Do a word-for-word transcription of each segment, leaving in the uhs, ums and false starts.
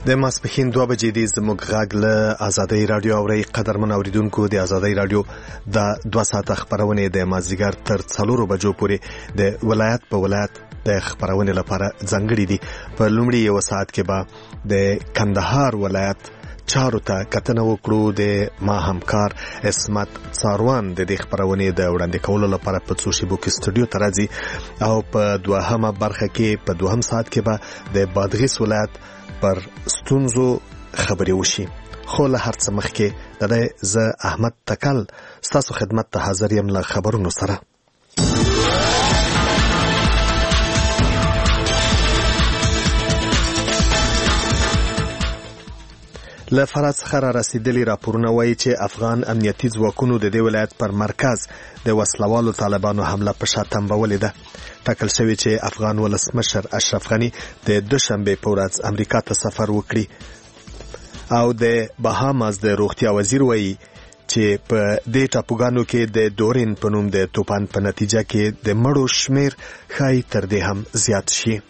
د ماسپښین دوه بجې دی زموږ غږ له آزادۍ رادیو اوري. قدرمن اوریدونکو، د آزادۍ رادیو د دوه ساعته خبرونه د مازیګر تر څلورو بجو پورې د ولایت په ولایت د خبرونه لپاره ځانګړي دي. په لومړي یو ساعت کې به د کندهار ولایت چارو ته کتنه وکړو. د ما همکار اسمت څاروان د دې خبرونه د وړاندې کولو لپاره په څو شیبو کې سټوډیو ته راځي، او په دوهمه برخه کې په دوهم ساعت کې به د بادغیس ولایت پر ستونزو خبرې وشي. خو له هر څه مخکې د دې زه احمد تکل ستاسو خدمت ته حاضر یم له خبرونو سره. له فرات څخه را رسیدلي راپورونه وایي چې افغان امنیتي ځواکونو د دې ولایت پر مرکز د وسلوالو طالبانو حمله په شا تنبولې ده. ټاکل شوی چې افغان ولسمشر اشرف غني د دوشنبه په ورځ امریکا ته سفر وکړي، او د بهاماس د روغتیا وزیر وایي چې په دې ټاپوګانو کې د دورین په نوم د توپان په نتیجه کې د مړو شمیر ښایي تر دې هم زیات شي.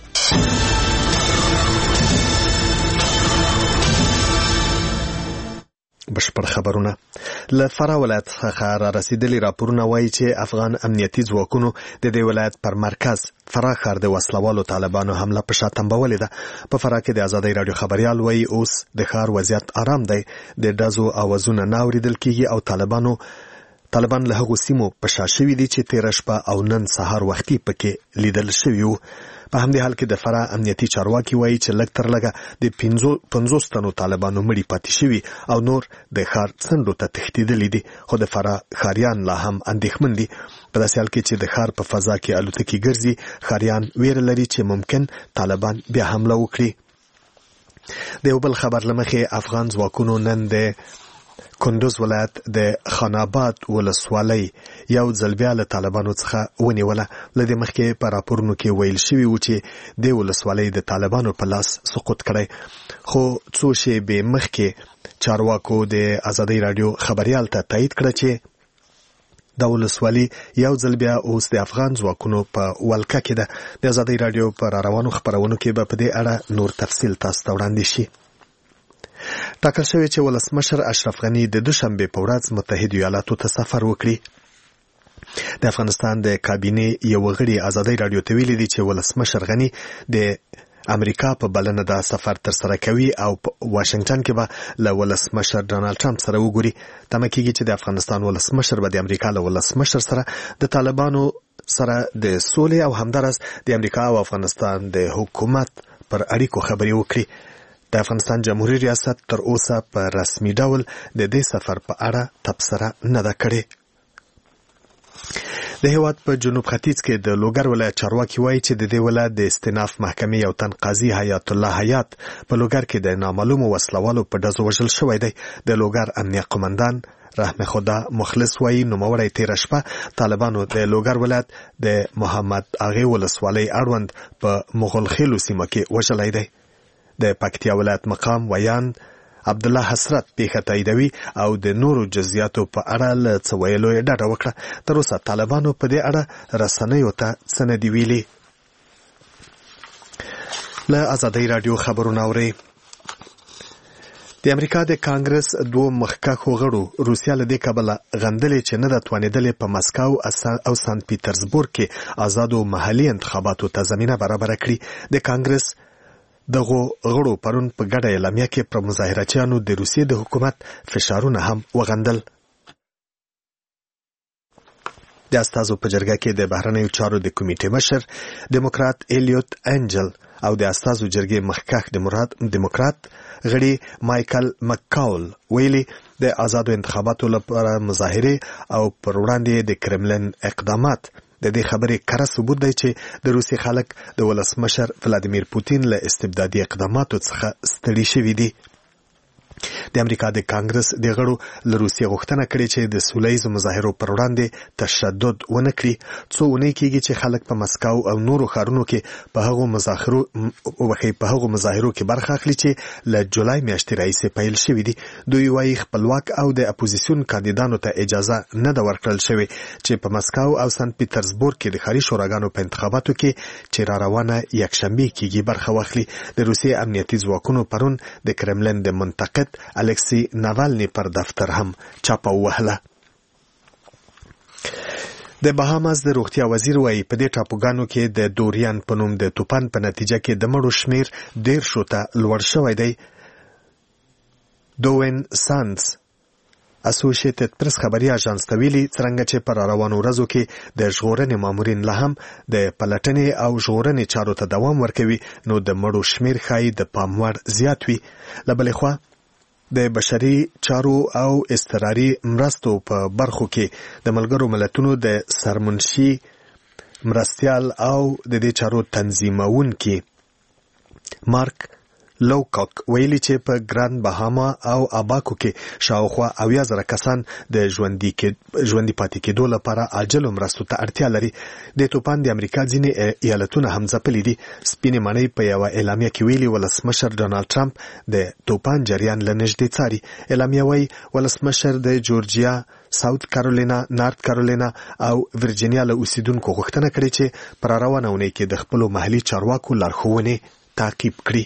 بشپړ خبرونه. له فرا ولایت څخه را رسیدلي راپورونه وایي چې افغان امنیتي ځواکونو د دې ولایت پر مرکز فرا ښار د وسلوالو طالبانو حمله په شا تنبولې ده. په فرا کې د آزادۍ رادیو خبريال وایي اوس د ښار وضعیت آرام دی، د ډزو اوازونه نه اورېدل کېږي، او طالبانو طالبان له هغو سیمو په شا شوي دي چې تېره شپه او نن سهار وختي پکې لیدل شوي وو. په همدې حال کې د فرا امنیتي چارواکي وایي چې لږ تر لږه د پنځوس تنو طالبانو مړي پاتې شوي او نور د ښار څنډو ته تښتېدلي دي. خو د فرا ښاریان لا هم اندېښمن دي. په داسې حال کې چې د ښار په فضا کې الوتکې ګرځي، ښاریان ویره لري چې ممکن طالبان بیا حمله وکړي. د یو بل خبر له مخې افغان ځواکونو نن د کندوز ولایت د خاناباد ولسوالۍ یو ځل بیا له طالبانو څخه ونیوله. له دې مخکې په راپورونو کې ویل شوي و چې د ولسوالۍ د طالبانو په لاس سقوط کړی، خو څو شېبې مخکې چارواکو د آزادۍ رادیو خبریال ته تایید کړه چې د ولسوالۍ یو ځل بیا اوس د افغان ځواکونو په ولکه کې ده. د آزادۍ رادیو په راروانو خبرونو کې به په دې اړه نور تفصیل تاسو ته وړاندې شي. ټاکل شوی چې ولسمشر اشرف غني د دوشنبه په ورځ متحده ایالاتو ته سفر وکړي. د افغانستان د کابینې یو غړي آزادۍ رادیو ته ویلي دي چې ولسمشر غني د امریکا په بلنه دا سفر تر سره کوي او په واشنگټن کې به له ولسمشر ډانلډ ټرمپ سره وګوري. تمه کېږي چې د افغانستان ولسمشر به د امریکا له ولسمشر سره د طالبانو سره د سولې او همدارس د امریکا او افغانستان د حکومت پر اړیکو خبرې وکړي. د افغانستان جمهوریت ریاست تر اوسه په رسمي ډول د دې سفر په اړه تبصره نه ده کړې. د هېواد په جنوب ختیځ کې د لوګر ولایت چارواکي وایي چې د دې ولایت د استیناف محکمې یو تن قاضي حیات الله حیات په لوګر کې د نامعلومو وسلوالو په ډزو وژل شوی دی. د لوګر امنیه قمندان رحم خدا مخلص وایي نوموړی تېره شپه طالبانو د لوګر ولایت د محمد اغې ولسوالۍ اړوند په مغل خیلو سیمه کې وژلی دی. د پکتیا ولایت مقام ویان عبدالله حسرت پیښه تاییدوي او د نورو جزئیاتو په اړه له څه ویلو یې ډډه وکړه. تر اوسه طالبانو په دې اړه رسنیو ته څه نه دي ویلي. له آزادۍ رادیو خبرونه اورئ. د امریکا د کانګرس دوه مخکښو غړو روسیا له دې کبله غندلې چې نه ده توانېدلې په مسکو او سانت پیټرزبورګ کې آزادو محلي انتخاباتو ته زمینه برابره کړي. د کانګرس دغه غړو پرون په ګډه اعلامیه کې پر مظاهرچیانو د روسیې د حکومت فشارونه هم وغندل. د استازو په جرګه کې د بهرنیو چارو د کمیټې مشر ډیموکرات الیوت انجل او د استازو جرګې مخکښ ډیموکرات غړي مایکل مکاول ویلي د آزادو انتخاباتو لپاره مظاهره او پر وړاندې د کرملن اقدامات د دې خبرې کره ثبوت دی چې د روسي خلک د ولسمشر ولادیمیر پوتین له استبدادي اقداماتو څخه ستړي شوي دي. د امریکا د کانګرس د غړو له روسیې غوښتنه کړې چې د سولهییزو مظاهرو پر وړاندې تشدد ونه کړي. څو اونۍ کېږي چې خلک په مسکو او نورو ښارونو کې په هغو مظاهرو وخی په هغو مظاهرو کې برخه اخلي چې له جولای میاشتې راهیسې پیل شوي دي. دوی وايي خپلواک او د اپوزیسیون کاندیدانو ته اجازه نه ده ورکړل شوې چې په مسکو او سنت پیټرزبورګ کې د ښاري شوراګانو په انتخاباتو کې چې را روانه یکشنبه کېږي برخه واخلي. د روسیې امنیتي ځواکونو پرون د کرملن د منتقد الکسی ناوالني پر دفتر هم چاپه ووهله. د بهاماس د روغتیا وزیر وايي په دې ټاپوګانو کې د دوریان په نوم د توپان په نتیجه کې د مړو شمیر ډیر شو ته لوړ شوی دی. دوین سانس اسوسییټډ پریس خبري اژانس ته ویلي څرنګه چې پر روانو ورځو کې د ژغورنې مامورین لا هم د پلټنې او ژغورنې چارو ته دوام ورکوي نو د مړو شمیر ښایي د پام وړ زیات وي. له بلې خوا د بشري چارو او اضطراري مرستو په برخو کې د ملګرو ملتونو د سرمنشي مرستیال او د دې چارو تنظیمونکي مارک لوکاک ویلي چې په ګران بهاما او اباکو کې شاوخوا اویا زره کسان د ژوندي کې ژوندي پاتې کېدو لپاره عاجلو مرستو ته اړتیا لري. د توپان د امریکا ځینې ایالتونه هم ځپلي دي. سپینې ماڼۍ په یوه اعلامیه کې ویلي ولسمشر ډونالد ټرمپ د توپان جریان له نږدې څاري. اعلامیه وایي ولسمشر د جورجیا، ساوث کارولینا، نارت کارولینا او ورجینیا له اوسیدونکو غوښتنه کړې چې پر روانه اونۍ کې د خپلو محلي چارواکو لارښوونې تعقیب کړي.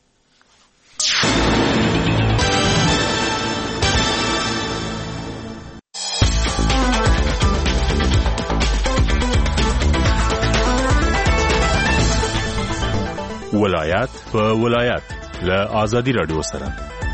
ولایت په ولایت له آزادی رادیو سره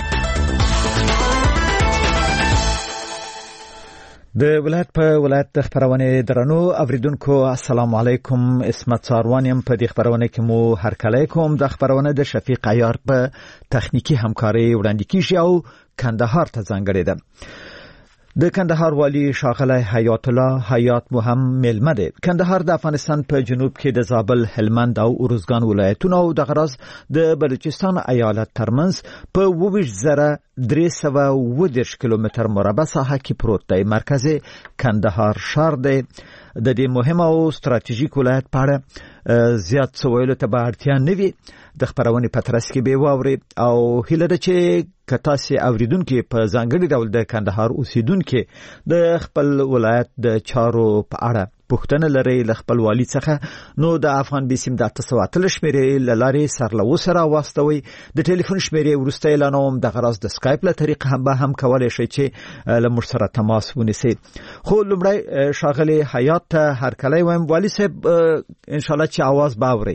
د ولایت په ولایت د خبرونه درنو اوریدونکو السلام علیکم. اسمت ساروانیم په دې خبرونه کې مو هرکلی کوم. د خبرونه د شفیق عیار په تخنیکی همکاري وړاندې کیږي او کندهار ته ځانګړې ده. د کندهار والی شاغله حیات الله حیات مهم ملمه ده. کندهار د افغانستان په جنوب کې د زابل، هلمند او ارزګان ولایتونو او د غرض د بلوچستان ایالت ترمنځ په اووه زره درې سوه اووه دېرش کیلومتر مربع ساحه کې پروت دی. مرکز کندهار ښار دی. د دې مهم او ستراتیژیک ولایت په اړه زیات څه ویلو ته به اړتیا نه وي. د خبرونې په ترڅ کې به واوري او هیله ده چې کتاسي اوریدونکو په ځانګړي ډول د کندهار اوسیدونکو د خپل ولایت د چارو په اړه پوښتنه لري له خپل والی څخه نو د افغان بیسیم د اته سوه اتلس شمیرې له لارې سرلوو سره واستوي. د ټلیفون شمیرې وروسته اعلانوم. د غرض د سکایپ له طریقه هم به هم کولای شي چې له موږ سره تماس ونیسي. خو لومړی شاغلي حیات ته هرکلی وایم. والی صاحب ان شاء الله چې आवाज باوري.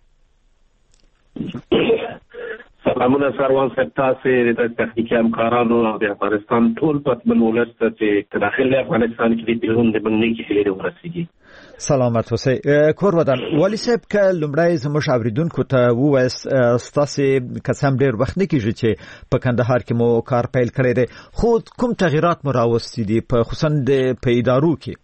سلامونه سروان صاحب، تاسو د تخنیکی همکارانو او د افغانستان ټول پتمن ولس ته داخله افغانستان کې د بیرون د بنګنی کې هلي ورسیږي. سلامت اوسئ. کور ودان والی صاحب که لومړی زموږ اوریدونکو ته ووایست ستاسو قسم ډیر وخت نه کیږي چې په کندهار کې مو کار پیل کړی دی، خو کوم تغیرات مو راوستي دي په خصوصا د په ادارو کې؟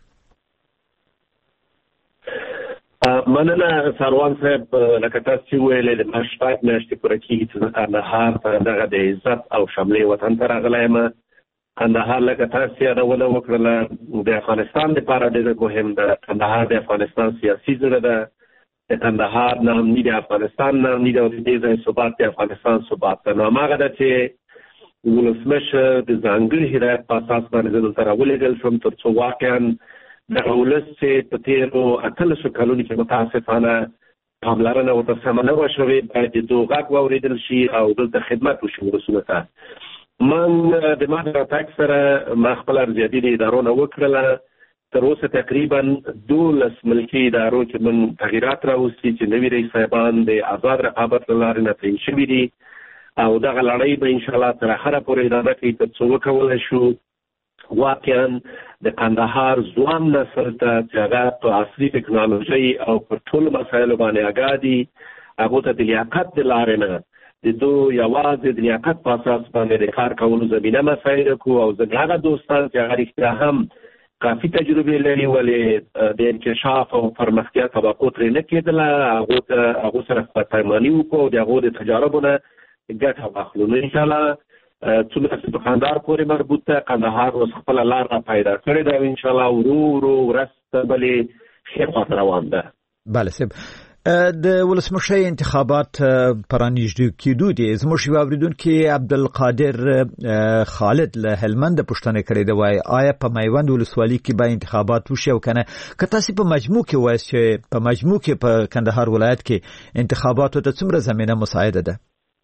مننه سروان صاحب، لکه تاسو چې ویلې د مشفاق میاشتې پوره کېږي چې کندهار ته دغه د عزت او شملې وطن ته راغلی یم. کندهار لکه تاسو یادونه وکړله د افغانستان لپاره ډېر مهم ده. کندهار د افغانستان سیاسي زړه ده. د کندهار نه هم د افغانستان نه هم د دې ځای ثبات د افغانستان ثبات ده. نو هماغه ده چې ولسمشر د ځانګړي هدایت په اساس باندې زه دلته راولېږل شوم تر څو واقعا دغه ولس چې په تېرو اتلسو کلونو کې متاسفانه پاملرنه ورته سمه نه وه شوې، باید د دوی غږ واورېدل شي او دلته خدمت وشي ولسونو ته. من د ما د راتګ سره ما خپل ارزیابي د ادارو نه وکړله. تر اوسه تقریبا دولس ملکي ادارو کې من تغییرات راوستي چې نوي رئیس صاحبان د آزاد رقابت له لارې نه تعیین شوي دي او دغه لړۍ به انشاءالله تر اخره پورې ادامه کوي تر څو وکولی شو واقعا د کندهار ځوان نسل ته چې هغه په عصري ټکنالوژۍ او پر ټولو مسایلو باندې آګاه دي، هغو ته د لیاقت د لارې نه د دوی یوازې د لیاقت په اساس باندې د کار کولو زمینه مسایل کړو. او زموږ هغه دوستان چې هغه رښتیا هم کافي تجربې لري ولې د انکشاف او پرمختیا توقع ترې نه کېدله، هغو ته هغو سره خدمتماني وکړو او د هغو د تجاربو نه ګټه واخلو. نو انشاءالله څومره چې په قندهار پورې مربوط ده، قندهار اوس خپله لار را پیدا کړې ده او انشاءالله ورو ورو ورځ ته بلې ښې خواته روان ده. بله صاحب، د ولسمشر انتخابات پرانیږدې کېدو دي. زموږ یو اوریدونکی عبدالقادر خالد له هلمند پوښتنه کړې ده، وایي آیا په میوند ولسوالۍ کې به انتخابات وشي او کنه؟ که تاسو په مجموع کې وایي چې په مجموع کې په کندهار ولایت کې انتخاباتو ته څومره زمینه مساعده ده؟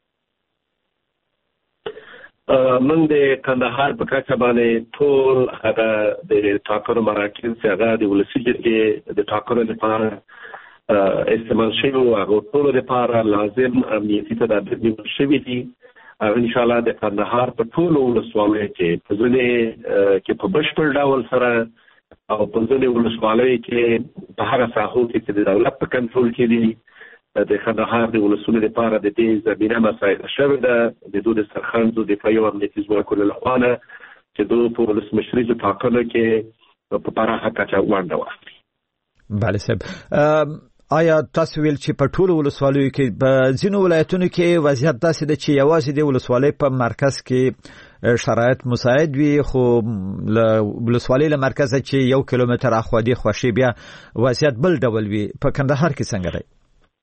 من د کندهار په کچه باندې ټول هغه د ټاکنو مراکز چې هغه د ولسي جرګې د ټاکنو لپاره استعمال شوی او هغه ټولو لپاره لازم امنیتي تدابیر نیول شوي دي. او انشاءالله د کندهار په ټولو ولسوالیو کې په ځینې کې په بشپړ ډول سره او په ځینې ولسوالیو کې په هغه ساحو کې چې د دولت په کنټرول کې دي د کندهار د ولسونو لپاره د دې زمینه مساعده شوې ده د دوی د سرخندو دفاعي او امنیتي ځواکونو لخوا نه چې دوی په ولسمشریزو ټاکنو کې په پراخه کچه ونډه واخلي. بله صاحب، آیا تاسو ویل چې په ټولو ولسوالیو کې په ځینو ولایتونو کې وضعیت داسې ده چې یوازې د ولسوالۍ په مرکز کې شرایط مساعد وي، خو له ولسوالۍ له مرکزه چې یو کیلومتر اخوا دی خوشي بیا وضعیت بل ډول وي؟ په کندهار کې څنګه دی؟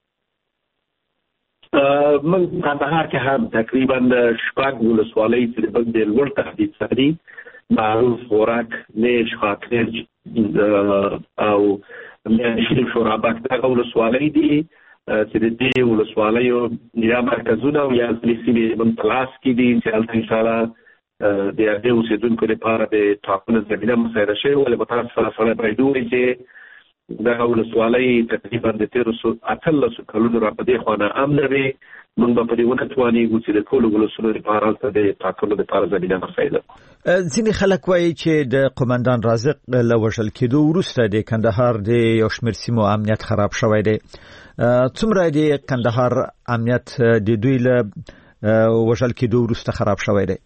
من کندهار کې هم تقریبا شپږ ولسوالۍ چې د د لوړ تهدید سره دي، معروف، خوراک، نیش، خاکریج او شریف شورابک دغه ولسوالۍ دي چې د دې ولسوالیو یا مرکزونه او یا ځینې سیمې زموږ په لاس کې دي چې هلته انشاءالله د هغې اوسېدونکو لپاره د ټاکنو زمینه مساعده شوې. ولې متاسفانه سره باید ووایي چې دغه ولسوالۍ تقریبا د تېرو اتلسو کلونو را په دې خوا نه امنه وې. موږ به په دې ونه توانېږو چې د ټولو ولسونو لپاره هلته د ټاکنو لپاره زمینه مساعده کړو. ځینې خلک وایي چې د قومندان رازق له وژل کېدو وروسته د کندهار د یو شمېر سیمو امنیت خراب شوی دی. څومره د کندهار امنیت د دوی له وژل کېدو وروسته خراب شوی دی؟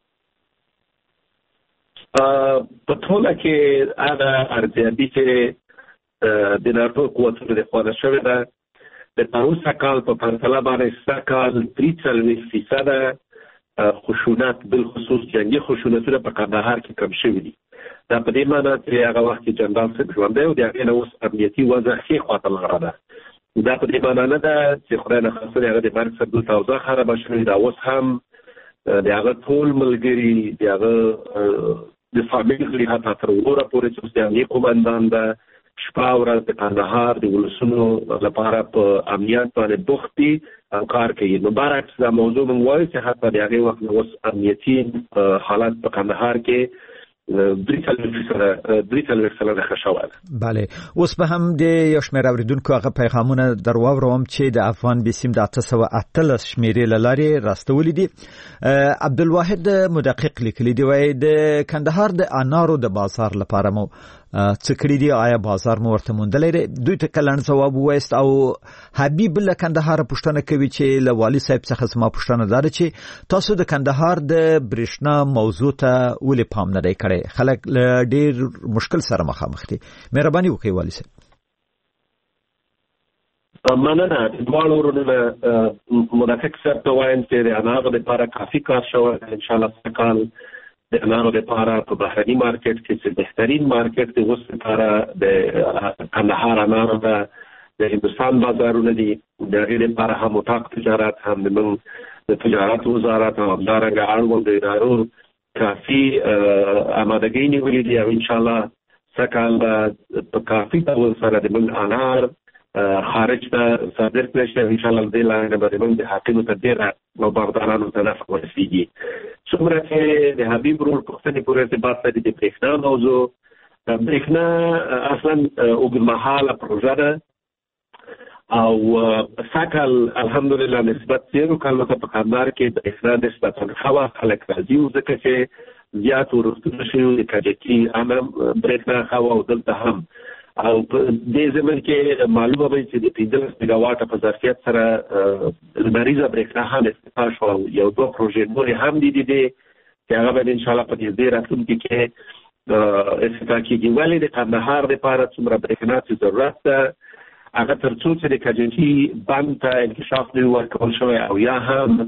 په ټوله کې هغه ارزیابي چې د نارتو قوتونو د خوا نه شوې ده د پروسه کال په پرتله باندې سږ کال درې څلوېښت فیصده خشونت بالخصوص جنګي خشونتونه په کندهار کې کم شوي دي. دا په دې معنی چې هغه وخت کې جنرال صاحب ژوندی و د هغې نه اوس امنیتي وضع ښې خواته لاړه ده. دا په دې معنی نه ده چې خدای نخواسته د هغه د مرګ څخه دلته اوضاع خرابه شوې ده. اوس هم د هغه ټول ملګري د هغه د فامیل غړي حتی تر وروره پورې چې اوس د هغې قومندان ده شپه ورځ د کندهار د ولسونو لپاره په امنیت باندې بوخت دي او کار کوي. نو برعکس دا موضوع موږ وایو چې حتی د هغې وخت نه اوس امنیتي حالت په کندهار کې درې څلوېښت سلنه ښه شوی ده. بله، اوس به هم د یو شمېر اورېدونکو هغه پیغامونه در واوروم چې د افغان بیسیم د اته سوه اتلس شمېرې له لارې راستولي دي. عبدالواحد مدقق لیکلي دي، وایي د کندهار د انارو د بازار لپاره مو څه کړي دي؟ آیا بازار مو ورته موندلی دی؟ دوی ته کلن ځواب ووایست. او حبیب له کندهار پوښتنه کوي چې له والي صاحب څخه زما پوښتنه دا ده چې تاسو د کندهار د برېښنا موضوع ته ولې پام نه دی کړی؟ خلک له ډېر مشکل سره مخامخ دي. مهرباني وکړئ والي صاحب. مننه. دواړو ورونو له مدقق صاحب ته وایم چې د انارو لپاره کافي کار شوی دی. انشاءالله سږ کال د انارو لپاره په بهرني مارکیټ کې چې بهترین مارکیټ د اوس لپاره د کندهار انارو ته د هندوستان بازارونه دي. د هغې لپاره هم اتاق تجارت هم زموږ د تجارت وزارت او همدارنګه اړوند ادارو کافي امادګۍ نیولې دي او انشاءالله سږ کال به په کافي ډول سره د موږ انار خارج ته صادر کړی شي. انشاءالله دې لارې به زموږ د حاکمو ته ډېره او باردارانو ته نفع ورسېږي. څومره چې د حبیب ورور پوښتنې پورې ارتباط لري د برېښنا موضوع، برېښنا اصلا اوږدمهاله پروژه ده او سږ کال الحمدلله نسبت تېرو کالو ته په کندهار کې برېښنا نسبتا ښه وه. خلک راضي وو ځکه چې زیات ورښتونه شوي وو. د کجکي هم برېښنا ښه وه او دلته هم. او په دې زمن کې معلومه وي چې د پنځلس میګا واټه په ظرفیت سره لمریزه برېښنا هم استفاده شوه. یو دوه پروژې نورې هم دي دي چې هغه به انشاءالله په نږدې راتلونکي کې استفاده کېږي. ولې د کندهار لپاره څومره برېښنا چې ضرورت ده هغه تر څو چې د کجکي بند ته انکشاف نه وي ورکول شوی او یا هم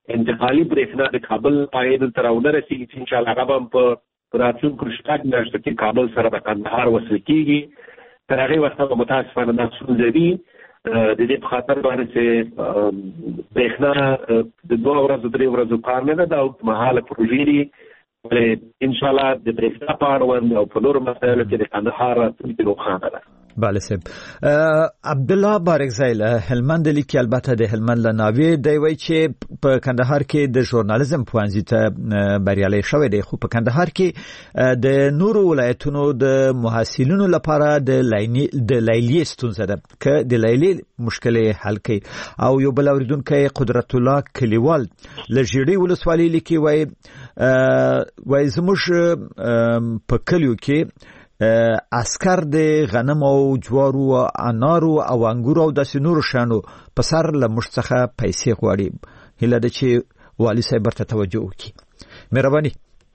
انتقالي برېښنا د کابل پای تر راونه رسیږي چې ان شاء الله هغه په راتلونکو شپږ میاشتو کې کابل سره د کندهار وصل کیږي. تر هغې وخته متاسفانه دا ستونزه وي د دې په خاطر باندې چې برېښنا د دوه ورځو درې ورځو کار نه ده، دا اوږدمهاله پروژې دي. ان شاء الله د برېښنا په اړوند او په نورو مسایلو کې د کندهار راتلونکې روښانه ده. بله صاحب. عبدالله بارکزی له هلمند لیکي، البته د هلمند له ناوې دی، وایي چې په کندهار کې د ژورنالیزم پوهنځي ته بریالی شوی دی، خو په کندهار کې د نورو ولایتونو د محصلینو لپاره د لیلیې ستونزه ده، که د لیلیې مشکل حل کړي. او یو بل اوریدونکی قدرت الله کلیوال له ژیړۍ ولسوالۍ لیکي، وایي وایي زموږ په کلیو کې اسکر د غنم او جوارو او انارو او انګورو او داسې نورو شیانو په سر له موږ څخه پیسې غواړي. هیله ده چې والي صاحب ورته توجه وکړي. مهرباني.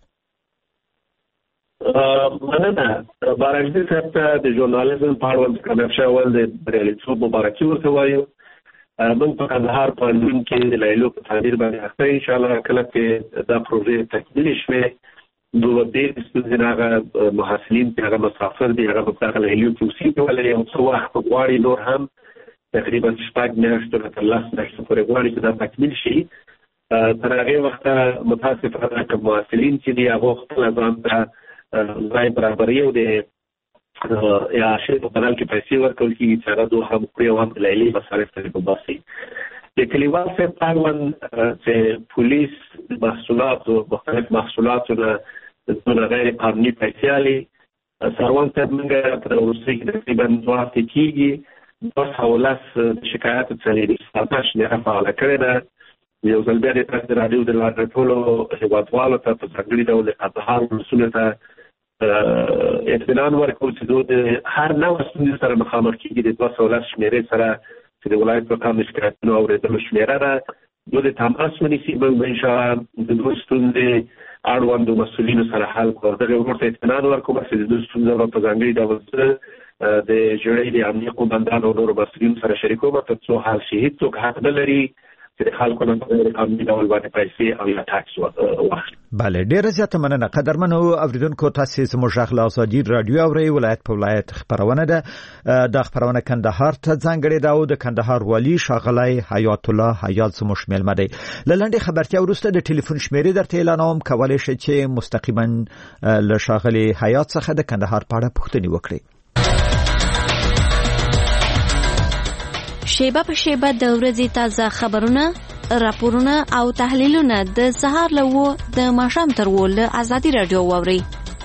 مننه. بارکزي صاحب ته د ژورنالیزم په اړوند کمرشا اول د بریالیتوب مبارکي ورته وایو. موږ په کندهار پوهنتون کې د لیلیو په تعبیر باندې اخته ان شاء الله کله چې دا پروژې تکمیل شوه دوه ډېر ستونزې هغه محصلین چې هغه مسافر دي هغه په دغه لیلیو کې اوسېږي، ولې یو څه وخت غواړي، نور هم تقریبا شپږ میاشتې تر لس میاشتې پورې غواړي چې دا تکمیل شي. تر هغې وخته متاسفانه که محصلین چې دي هغه خپل ځان ته ځای برابروي او د اعاشې په بدل کې پیسې ورکول کېږي چې هغه دوه هم کړي او هم د لیلیې مصارف ترې وباسي. د کلیوال صاحب په اړوند چې پولیس محصولاتو مختلف محصولاتو نه دونه غیر قانوني پیسې اخلي، سروان صاحب موږ په وروستۍ کې تقریبا دوه هفتې کېږي دوه سوه لس شکایات څلېرویشت ساعته شمېره فعاله کړې ده. یو ځل بیا د تاسو د راډیو د ټولو هېوادوالو ته په ځانګړي ډول د کندهار ولسونو ته اطمینان ورکوو چې دوی د هر نوع ستونزې سره مخامخ کېږي د دوه سوه لس شمېرې سره چې د ولایت په کام شکایتونو اورېدلو شمېره ده. دوی د تماس ونیسي، موږ به انشاءالله د دوی ستونزې اړوندو مسؤلینو سره حل کړو. دغه ورته اطمینان ورکوم چې د دوی ستونزه به په ځانګړي ډول د ژړۍ د امنیه قومندانو او نورو مسؤلینو سره شریکوم تر څو حل شي. هېڅوک حق نه لري چې د خلکو نه په غیر قانوني ډول باندې پیسې او یا ټاکس واخلي. بله، ډیره زیاته مننه. قدرمنو اوریدونکو، تاسو زموږ غږ له ازادي رادیو اورئ. ولایت په ولایت خبرونه ده. د خبرونه کندهار ته ځانګړې ده او د کندهار والی ښاغلی حیات الله حیات زموږ میلمه دی. له لنډې خبرتیا وروسته د ټلیفون شمیرې درته اعلانوم، کولی شئ چې مستقیما له ښاغلي حیات څخه د کندهار په اړه پوښتنې وکړئ. شیبه په شیبه د ورځې تازه خبرونه، راپورونه او تحلیلونه د سهار له و د ماښام تر و له ازادي رادیو واورئ.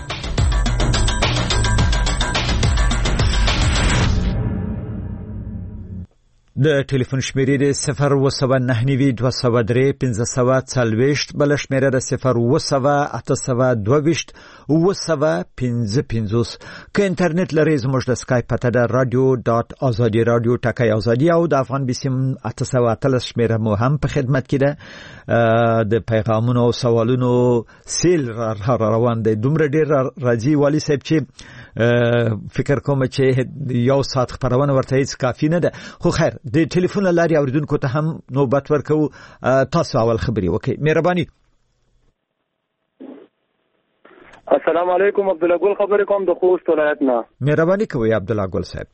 د ټلیفون شمیرې د صفر اوه سوه نهه نوي دوه سوه درې پنځه سوه څلوېښت، بله شمیره د صفر اوه سوه اته سوه دوه ویشت اوه سوه پنځه پنځوس. که انټرنیټ لرئ زموږ د سکایپ پته ده رادیو ډاټ ازادي رادیو ټکی ازادي، او د افغان بیسیم اته سوه اتلس شمیره مو هم په خدمت کې ده. د پیغامونو او سوالونو سیل را روان دی، دومره ډیر راځي والي صاحب چې فکر کوم چې یو ساعت خبرونه ورته هیڅ کافی نه ده. خو خیر، د ټلیفون لاري اوریدونکو ته هم نوبت ورکو. تاسو اول خبري وکړئ. مهرباني. السلام علیکم، عبد الله ګل خبرې کوم د خوست ولایت نه. مهرباني کوئ عبد الله ګل صاحب.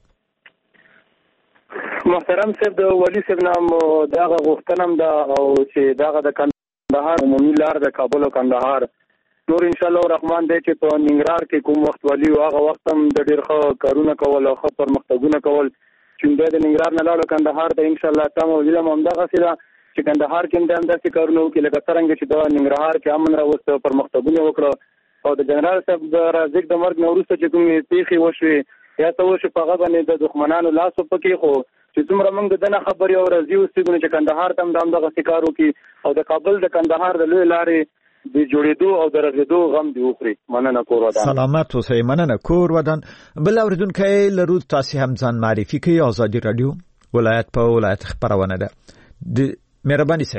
محترم صاحب، د ولی صاحب نام دغه غوښتنم ده او چې دغه د کندهار عمومي لار د کابل او کندهار نور ان شاء الله الرحمن دی چې په ننګرهار کې کوم وخت ولی او هغه وخت هم د ډېر ښه کارونه کول او ښه پرمختګونه کول چې د ننګرهار نه لاړو کندهار ته ان شاء الله تم او لیدم هم دغسې ده چې کندهار کې هم داسې کارونه وکړي لکه څرنګه چې د ننګرهار کې امن راوسته پرمختګونه وکړه او د جنرال صاحب د رازق د مرګ نه وروسته چې کومې پیښې وشوې یا څه وشو په هغه باندې د دښمنانو لاس وپکې خو چې څومره موږ د دنه خبرې او راځي اوسېږو چې کندهار ته هم د همدغسې کار وکړي او د کابل د کندهار د لوی لارې د جوړېدو او د رغېدو غم دې وخوري. مننه کور ودان. سلامت اوسئ. مننه کور ودان. بل اورېدونکی لرو، تاسې هم ځان معرفي کړئ. ازادي رادیو ولایت په ولایت خبرونه ده. مهرباني صاحب.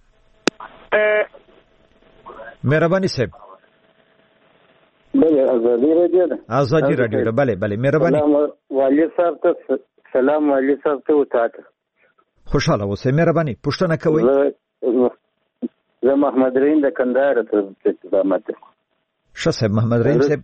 مهرباني صاحب. بله ازادي رادیو ده. ازادي رادیو ده. بله بله مهرباني. والي صاحب ته سلام. والي صاحب ته وتاته خوشاله اوسئ. مهرباني. پوښتنه کوئ. زه محمد رحیم د کندهار ته استقامت یم. ښه صاحب محمد رحیم صاحب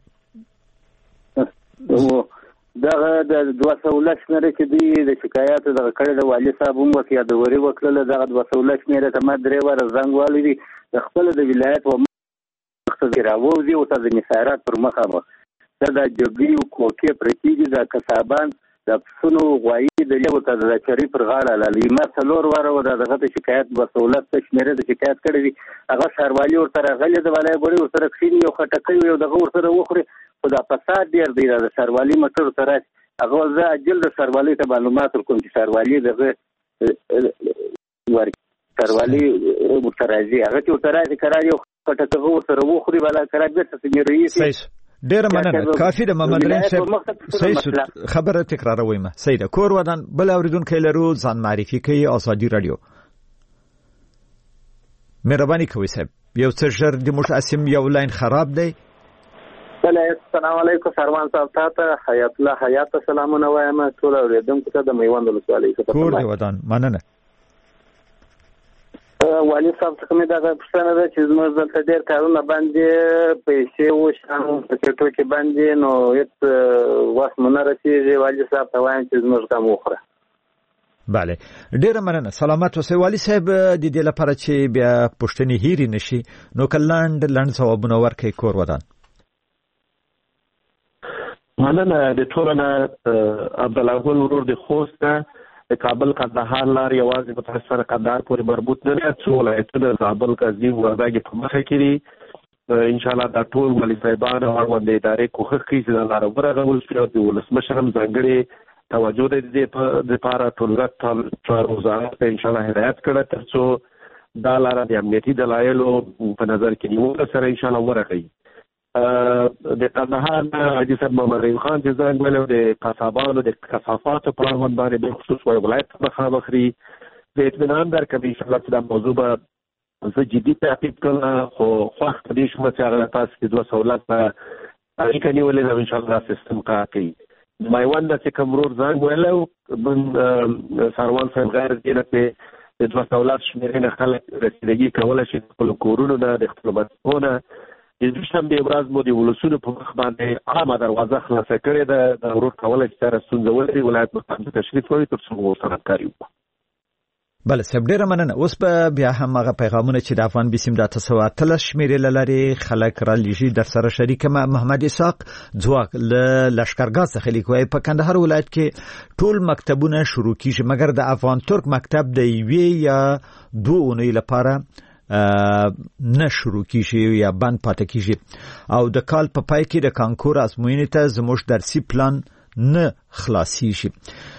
دغه د دوه سوه لس شمېره چې دوی د شکایاتو دغه کړی د والي صاحب هم ورته یادوري وکړله. دغه دوه سوه لس شمېره ته ما درې واره زنګ واورېدي د خپله د ولایت و مخ ته راووځي ورته د نثارات پر مخامخ دا د جګړې کوکې پرتې دي، د کسابان د پسونو غوایي د لیو ته د چرې پر غاړه لاله ما څلور واره و دغه ته شکایت دوه سوه لس شمېره د شکایت کړی دي. هغه ښاروالي ورته راغلی د والای ګوړې ورسره کښېني یو خټکی یو دغه ورسره وخوري خو دا فساد ډېر دی د ښاروالي موټرو ته راشي. هغه زه اجل د ښاروالۍ ته معلومات ورکوم چې ښاروالي دغه ښاروالي ورته راځي هغه چې ورته راشي قرار یو خټکی ورسره وخوري بله قرار بېرته سمې رئیسي. ډیره مننه کافي د محمد رحیم صاحب صحیح شو خبره تکرارویم. صحیح ده. کور ودان بل اوریدونکو لرو ځان معرفي کوي ازادي رادیو. مهرباني کوئ صاحب یو څه ژر د موږ اسیم یو لاین خراب دی. بله السلام علیکم سروان صاحب تاته حیات الله حیات سلامونه وایم ټول اوریدونکو ته د میوند ولسوالۍ څخه. کور دی ودان مننه. والي صاحب څخه مې دغه پوښتنه ده چې زموږ دلته ډېر کارونه باندې پیسې وشان په چټو کې باندې نو هېڅ وخت مو نه رسېږي. والي صاحب ته وایم چې زموږ کم وخوره. بله ډیره مننه سلامت اوسئ. والي صاحب د دې لپاره چې بیا پوښتنې هېرې نشي نو که لنډ لنډ ځوابونه ورکړئ کور ودان. مننه د ټولو نه عبدالله ګل ورور د خوست نه د کابل کندهار لار یوازې متاسفانه کندهار پورې مربوط نه دی. څو ولایتونه زابل غزني وردګ په مخه کې دي. انشاءالله دا ټول والي صاحبان او اړوند ادارې کوښښ کوي چې دا لاره ورغول شي او د ولسمشر هم ځانګړې توجه د دې لپاره ټولګټ وزارت ته انشاءالله هدایت کړی تر څو دا لاره د امنیتي دلایلو په نظر کې نیولو سره انشاءالله ورغوي. د کندهار نه حاجي صاحب محمد رحیم خان چې زنګ ویلی د قصابانو د کثافاتو په اړوند باندې بخصوص ولایت ته مخامخ دي. د اطمینان درکوي انشاءالله چې دا موضوع به زه جدي تعقیب کړم خو خوښ په دې شومه چې هغه تاسو کې دوه سهولت به اړیکه نیولې ده انشاءالله دا سیستم کار کوي. میوند نه چې کوم ورور زنګ ویلی من سروان صاحب غیر دې نه چې د دوه سهولت شمېرې نه خلک رسیدګي کولی شي د خپلو کورونو نه د خپلو بچو نه. د دوشنبې ورځ مو د ولسونو په مخ باندې عامه دروازه خلاصه کړې ده. د ورور کولی چې سره ستونزه ولري ولایت مستقیم تشریف وکړي تر څو ورسره همکاري وکړو. بله صاحب ډیره مننه. اوس به بیا هم هغه پیغامونه چې د افغان بیسیم د اته سوه اتلس شمېرې له لارې خلک رالیږي در سره شریکم. محمد اسحاق ځواک له لښکرګاه څخه لیکوي په کندهار ولایت کې ټول مکتبونه شروع کیږي مګر د افغان ترک مکتب د یوې یا دوه اونۍ لپاره نه شروع کیږي یا بند پاتې کیږي او د کال په پای کې د کانکور ازموینې ته زموږ درسي پلان نه خلاصيږي.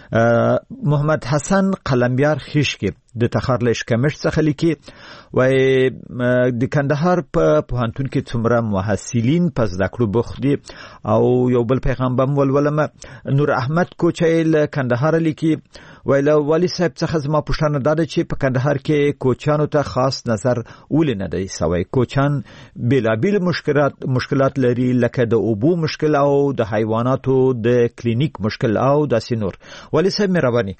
محمد حسن قلمبیار خشکی د تخار لشکمش څخه لیکي وای د کندهار په پوهنتون کې څومره محصلین پس د کړو بخدي او یو بل پیغام بم ولولم. نور احمد کوچای له کندهار لیکي وای له والي صاحب څخه زما پوښتنه ده چې په کندهار کې کوچانو ته خاص نظر ولې نه دی سوی. کوچان بلابل مشکلات مشکلات لري لکه د اوبو مشکل او د حیواناتو د کلینیک مشکل او د سینور. والي صاحب مهرباني.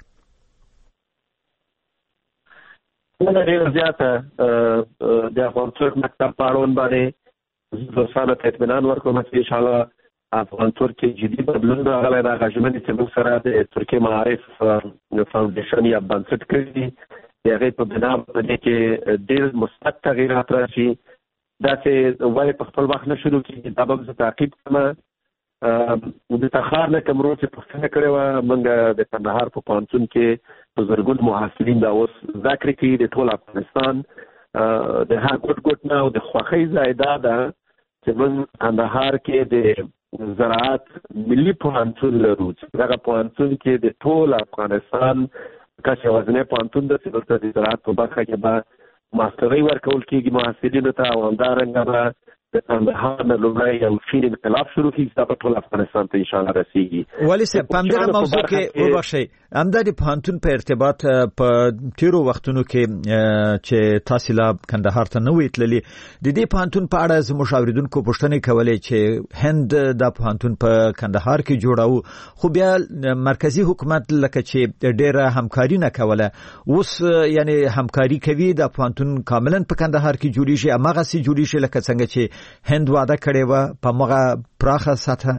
نه ډېر زیاته د افغان ترک مکتب په اړوند باندې زه سره اطمینان ورکوم چې انشاءالله افغان ترک کې جدي بدلون راغلی د هغه ژمنې چې موږ سره د ترکیې معارف فاونډیشن یا بنسټ کړي دي د هغې په بنا باندې کې ډېر مثبت تغیرات راشي. داسې ولې په خپل وخت نه شروع کېږي دا به زه تعقیب کړم. د تخار نه کوم ورور چې پوښتنه کړې وه موږ د کندهار په پوهنتون کې په زرګون محصلین دا اوس زده کړې کوي د ټول افغانستان د هر ګوټ ګوټ نه او د خوښۍ ځای دا ده چې موږ کندهار کې د زراعت ملي پوهنتون لرو. دغه پوهنتون کې د ټول افغانستان کچه یوازینی پوهنتون ده چې دلته د زراعت په برخه کې به ماسترۍ ورکول کېږي محصلینو ته او همدارنګه به د کندهار نه لومړی یو شین انقلاب شروع کیږي دا په ټول افغانستان ته ان شاء الله رسیږي. ولی صاحب په همدغه موضوع کې وبخښئ همدغه پوهنتون په ارتباط په تیرو وختونو کې چې تاسو لا کندهار ته نه وې تللي د دې پوهنتون په اړه زموږ اوریدونکو پوښتنه کولې چې هند د پوهنتون په کندهار کې جوړاو خو بیا مرکزی حکومت لکه چې ډېره همکاري نه کوله اوس یعنی همکاري کوي د پوهنتون کاملا په کندهار کې جوړیږي امغه سي جوړیږي لکه څنګه چې هند وعده کړې و په مغه پراخه سطح.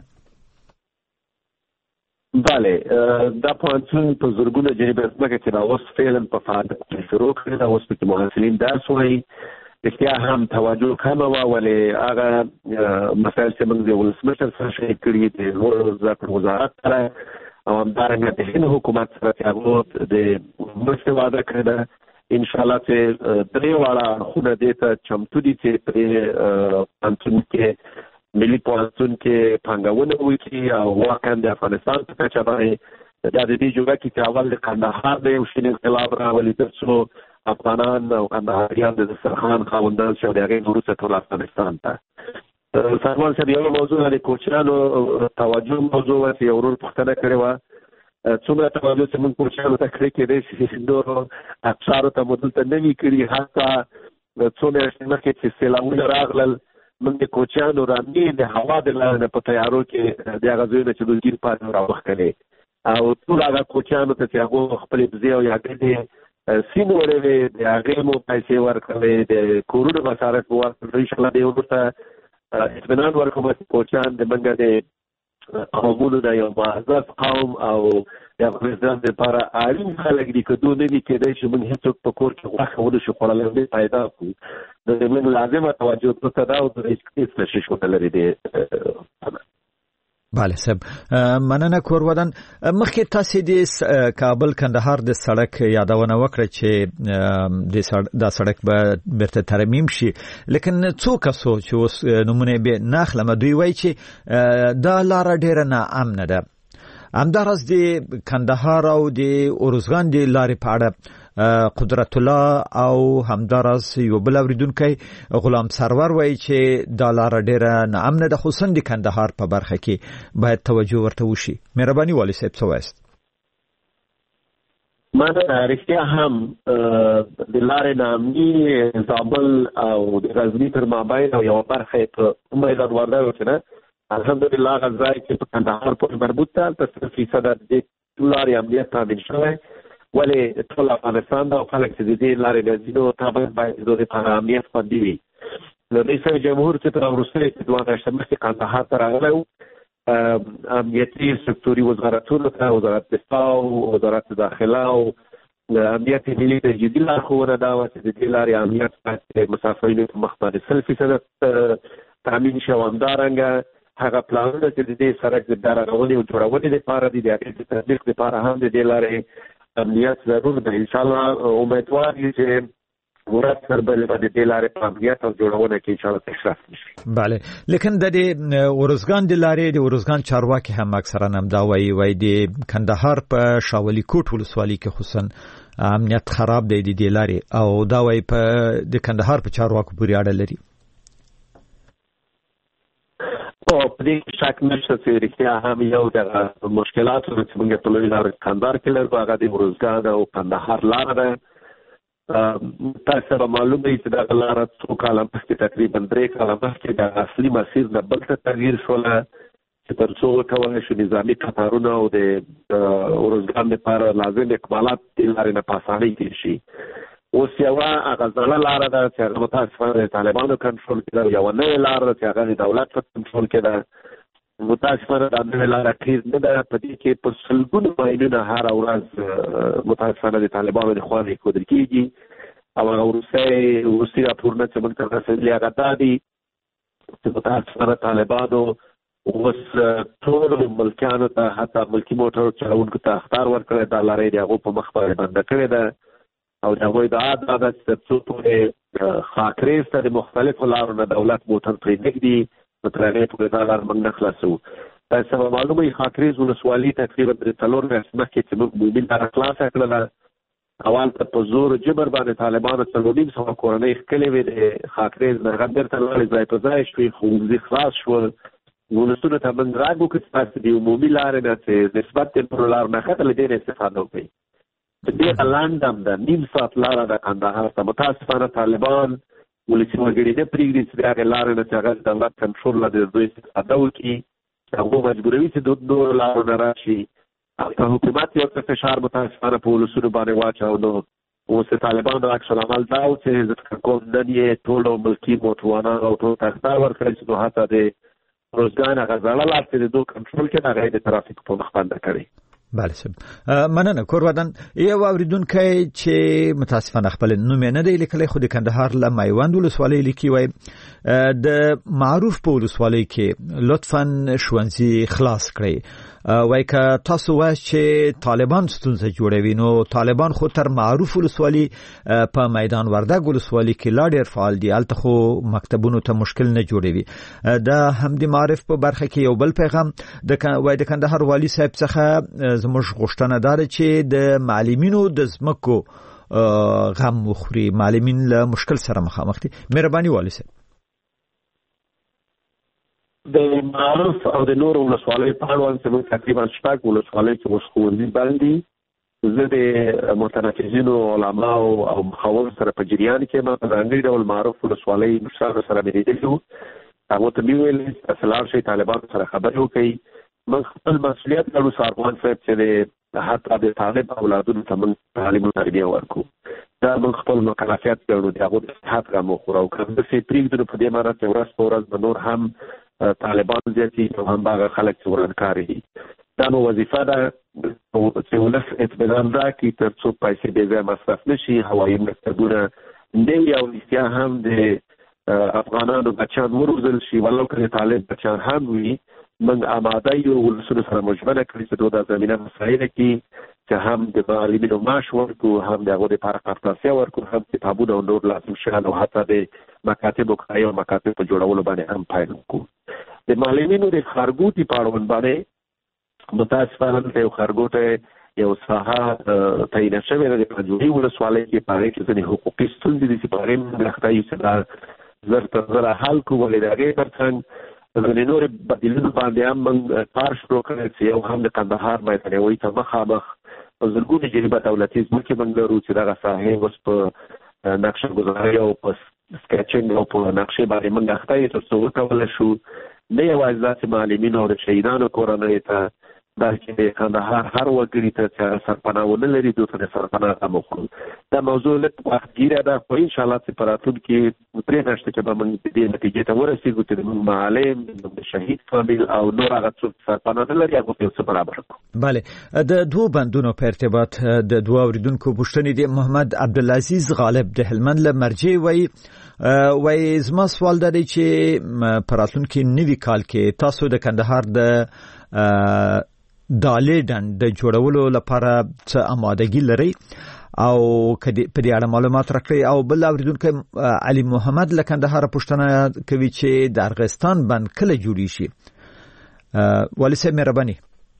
بله دا پوهنتون په زرګونه جریبه ځمکه کې دا اوس فعلا په فعالیت شروع کړی دا اوس په محصلین درس وایي اختیا هم توجه کمه وه ولې هغه مسایل چې موږ د ولسمشر سره شریک کړي د نورو زده کړو وزارت سره او همدارنګه د هند حکومت سره چې هغو د مرستې وعده کړې ده انشاءالله چې درې واړه اړخونه دې ته چمتو دي چې پرې پوهنتون کې ملي پوهنتون کې پانګونه وکړي او واقعا د افغانستان په کچه باندې دا د دې جوړه کې چې اول د کندهار د یو شین انقلاب راولي تر څو افغانان او کندهاریان د دسترخوان خاوندان شي او د هغې وروسته ټول افغانستان ته. سرمان صاحب یو موضوع د کوچیانو توجه موضوع وه چې یو ورور پوښتنه کړې وه څومره توجه چې موږ کوچیانو ته کړی کېدی شي نورو افسارو ته مو دلته نه وي کړي حتی څو میاشتې مخکې چې سیلابونه راغلل موږ د کوچیانو رامې د هوا د لارې نه په تیارو کې د هغه ځایونه چې دوی ګیر پاتې راوښکلې او ټول هغه کوچیانو ته چې هغو خپلې بزې او یاګې سیم وړوي د هغې مو پیسې ورکړې د کورونو مصارف مو ورکړل انشاءالله دې وروسته اطمینان ورکوم چې کوچیان د موږ د قومونو د یو معزز قوم او د افغانستان دپاره اړین خلک دي که دوی نه دي کېدی چې موږ هېڅوک په کور کې غوښه ونه شو خوړلی او دې پیدا کړو نو د موږ لازمه توجه ورته ده او د هېڅ تشویش ونه لري دې. بله صاحب مننه کورودن مخکې تاسو د کابل کندهار د سړک یادونه وکړه چې د سړک به بیرته ترمیم شي لیکن څو کسو چې اوس نمونه به ناخلم دوی وایي چې دا لار ډیره ناامنه ده همداراز د کندهار او د اورزګان د لارې په اړه قدرت الله او همداراز یو بل اوریدونکی غلام سرور وایي چې دا لار ډیره ناامنه ده خصوصا د کندهار په برخه کې باید توجه ورته وشي. مهرباني والي صاحب څه وایست؟ مننه رښتیا هم د لارې ناامني زابل او د غزني تر مابین او یوه برخه په میدان وردګو کې نه الحمدلله هغه ځای چې په کندهار پورې مربوط ده هلته سل فیصده د دې لارې امنیت تامین شوی ولې ټول افغانستان ده او خلک چې د دې لارې نه ځي نو طبعا باید د دوی لپاره امنیت خوندي وي. نو رئیس جمهور چې تر وروستۍ دوه میاشتې مخکې کندهار ته راغلی و امنیتي سکتوري وزارتونو ته وزارت دفاع او وزارت داخله او امنیت ملي ته جدي لارښوونه دا وه چې د دې لارې امنیت باید مسافرینو په مخ باندې سل فیصده تامین شي او همدارنګه هغه پلانونه چې د دې سړک د بیارغونې او جوړونې لپاره دي د هغې د تطبیق لپاره هم د دې لارې امنیت ضرور ده. انشاءالله امیدوار یو چې ورځ تر بلې به د دې لارې په امنیت او جوړونه کې انشاءالله پیشرفت وشي. بله لیکن د دې اورزګان د لارې د اورزګان چارواکي هم اکثرا هم دا وایي وایي د کندهار په شاولي کوټ ولسوالۍ کې خصوصا امنیت خراب دی د دې لارې او دا وایي په د کندهار په چارواکو پورې اړه لري. او په دې شک نشته چې رښتیا هم یو د مشکلاتو چې موږ په لوی لارې کندهار کې لرو هغه د اورزګان او کندهار لاره ده. تاسو به معلومه وي چې دغه لاره څو کاله مخکې تقریبا درې کاله مخکې د اصلي مسیر نه بل ته تغییر شوله چې تر څو وکولی شو نظامي قطارونه او د اورزګان لپاره لازم اکمالات دې لارې نه په اسانۍ تېر شي. اوس یوه هغه زړه لاره ده چې هغه متاسفانه د طالبانو کنټرول کې ده یوه نوې لاره ده چې هغه د دولت په کنټرول کې ده متاسفانه دا نوې لاره ډېر نه ده په دې کې په سلګونو ماینونه هره ورځ متاسفانه د طالبانو د خوا نه ایښودل کېږي او هغه وروستی وروستي راپورونه چې موږ ته رسېدلي هغه دا دي چې متاسفانه طالبانو اوس ټولو ملکیانو ته حتی ملکي موټرو چلوونکو ته اخطار ورکړی دا لاره یې د هغو په مخ باندې بنده کړې ده او د هغوی ادعا دا ده چې تر څو پورې خاکریز ته د مختلفو لارو نه دولت موټر پرې نږدي نو تر هغې پورې دا لار موږ نه خلاصوو. تاسو به معلومه وي خاکریز ولسوالي تقریبا د څلور میاشتې مخکې چې موږ عمومي لاره خلاصه کړله اول ته په زور جبر باندې طالبانو څلور نیم سوه کورنۍ ښکلې وې د خاکریز نه هغه بېرته لاړې ځای په ځای شوې ښوونځي خلاص شول ولسونو ته موږ غږ وکړو چې تاسو د عمومي لارې نه چې نسبت د نورو لارو نه ښه له دې نه استفاده وکړئ. ډېره لنډ هم ده، نیم ساعت لاره ده کندهار ته. متاسفانه طالبان ولسي وګړي نه پرېږدي چې د هغې لارې نه چې هغه د دولت کنټرول له د دوی استفاده وکړي، هغو مجبوروي چې د نورو لارو نه راشي. او که حکومت یو څه فشار متاسفانه په ولسونو باندې واچو نو اوس د طالبانو عکس العمل دا و چې زه فکر کوم نن یې ټولو ملکي موټروانانو او ټولو ته اخطار ورکړی چې نو حتی د روزګان هغه زړه لار چې د دوی کنټرول کې هغه یې د ترافیک په مخ بنده کړی. بله صاحب، مننه. کور ودان یو اوریدونکی چې متاسفانه خپل نوم یې نه دی لیکلی خو د کندهار له میوند ولسوالۍ لیکي، وایي د معروف په ولسوالۍ کې لطفا ښوونځي خلاص کړئ. وایي که تاسو وایي چې طالبان ستونزه جوړوي نو طالبان خو تر معروف ولسوالۍ په میدان وردګ ولسوالۍ کې لا ډېر فعال دي، هلته خو مکتبونو ته مشکل نه جوړوي. دا هم د معارف په برخه کې یو بل پیغام وایي د کندهار والي صاحب څخه زموږ غوښتنه دا ده چې د معلمینو د ځمکو غم وخوري، معلمین له مشکل سره مخامخ دي. مهرباني والي صاحب. د معروف او د نورو ولسوالیو په اړوند چې موږ تقریبا شپږ ولسوالۍ کې اوس ښوونځي بند دي. زه د متنفذینو علماو او مخاورو سره په جریان کې یم. په ځانګړي ډول معروف ولسوالۍ مشرانو سره مې لیدلي وو، هغو ته مې وویل تاسو لاړ شئ طالبانو سره خبرې وکړئ. موږ خپل مسؤلیت لرو ساروان صاحب چې د حتی د طالب اولادونو ته موږ تعلیم او تربیه ورکړو. دا موږ خپل مکلفیت ګڼو، د هغو د صحت غم وخورو. او که همداسې پرېږدو نو په دې معنی چې ورځ په ورځ به نور هم طالبان زیاتېږي او هم هغه خلک چې ورانکاري دي. دا نو وظیفه ده چې ولس اطمینان راکړي تر څو پیسې بې ځایه مصرف نه شي، هوایي مکتبونه نه وي او رښتیا هم د افغانانو بچیان وروزل شي، ولو که د طالب بچیان هم وي. موږ آماده یو ولسونو سره مجمنه کړي چې دا زمینه مسایله کې چې هم د معلمینو معاش ورکړو، هم د هغو دپاره قرطاسیه ورکړو، هم کتابونه او نور لازم شیان او حتی د مکاتبو کرایې او مکاتب په جوړولو باندې هم پیل وکړو. د معلمینو د ښارګوټي په اړوند باندې متاسفانه د یو ښارګوټی یو ساحه تعینه شوې ده د پنجوړي ولسوالۍ کې. په هغې کې ځینې حقوقي ستونزې دي چې په هغې موږ اخته یو چې دا زر تر زره حل کړو. ولې د هغې تر څنګ ځینې نورې بدیلونو باندې هم موږ کار شروع کړی چې یو هم د کندهار میدانیوي ته مخامخ په زرګونو جریبه دولتي ځمکې موږ لرو چې دغه ساحې اوس په نقشه ګذارۍ او په سکیچنګ او په نقشې باندې موږ اخته یو تر څو وکولی شو نه یوازې داسې معلمینو او د شهیدانو کورنیو ته بلکې د کندهار هر وګړي ته چې سرپناه ونه لري دوی ته د سرپناه غم وخورو. دا موضوع لږ وختګیره ده خو انشاءالله چې په راتلونکي درې میاشتو کې به موږ دې نتیجې ته ورسېږو چې زموږ معلم د شهید فامیل او نور هغه څوک سرپناه نه لري هغو ته یو څه برابر کړو. بله، د دوو بندونو په ارتباط د دوو اورېدونکو پوښتنې دي. محمد عبدالعزیز غالب د هلمند له مرجې وایي وایي زما سوال دا دی چې په راتلونکي نوي کال کې تاسو د کندهار د دالې ډنډ د جوړولو لپاره څه آمادګي لرئ او په دې اړه معلومات راکړئ. او بل اورېدونکی علي محمد له کندهاره پوښتنه کوي چې د ارغستان بند کله جوړیږي شي. والي صاحب مهرباني.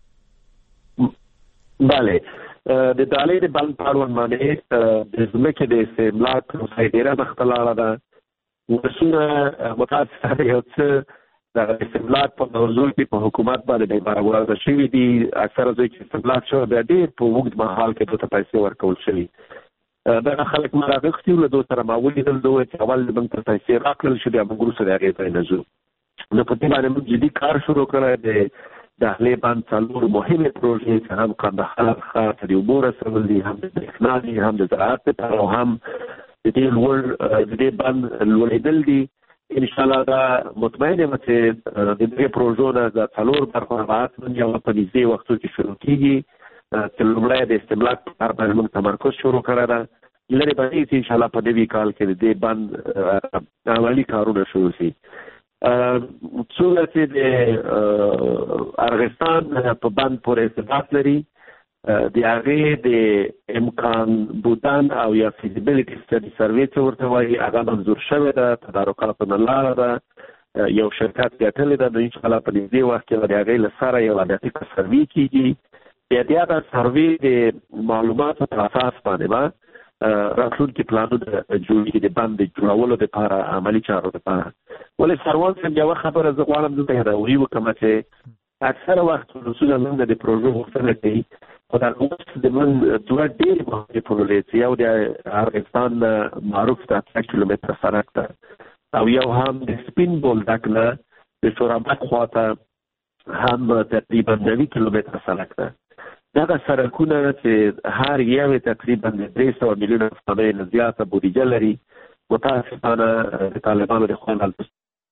بله، د دالې د بند په اړوند باندې د ځمکې د استعمال پروسه ډېره مخته لاړه ده. ولسونه متاسفانه یو څه د استملاک په موضوع کې په حکومت باندې بې برابره شوي دي. اکثره ځای چې استملاک شوی بیا ډېر په اوږد مهال کې دوی ته پیسې ورکول شوي. دغه خلک ما راغښتي وو، له دوی سره ما ولیدل. دوی وویل چې اول موږ ته پیسې راکړل شي بیا موږ وروسته د هغې ځای نه ځو. نو په دې باندې موږ جدي کار شروع کړی. د دهلې بند څلور مهمې پروژې چې هم کندهار ښار ته د اوبو رسول دي، هم د برېښنا دي، هم د زراعت لپاره او هم د دې لوړ د دې بند لوړېدل دي. انشاءالله دا مطمئن یم چې د دې پروژو نه د څلور برخو نه به حتما یو په نږدې وختو کې شروع کېږي. چې لومړی د استملاک په کار باندې موږ تمرکز شروع کړی ده. لرې به نه چې انشاءالله په نوي کال کې د دې بند عملي کارونه شروع شي. څومره چې د ارغستان په بند پورې ارتباط لري، د هغې د امکان بودن او یا فیزیبیلیټي سټډي سروې څه ورته وایي هغه منظور شوې ده، تدارکاتو نه لاره ده، یو شرکت ګټلې ده. نو انشاءالله په نږدې وخت کې به د هغې له سره یو عددي سروې کېږي بیا د هغه سروې د معلوماتو په اساس باندې به راتلونکي پلانونه جوړېږي د بند د جوړولو دپاره عملي چارو دپاره. ولې سروان صاحب یوه خبره زه غواړم دلته یادوي وکړم چې اکثره وخت ولسونه موږ د پروژو غوښتنه کوي، خو دغه وخت د موږ دوه ډېرې مهمې پروژې چې یو د ارغستان نه معروف د اتیا کیلومتره سړک ده او یو هم د سپین بولدک نه د شورابک خواته هم تقریبا نوي کیلومتره سړک ده. دغه سړکونه چې هر یو تقریبا د درې سوه میلیونه افغانۍ نه زیاته بودیجه لري، متاسفانه د طالبانو د خوا نه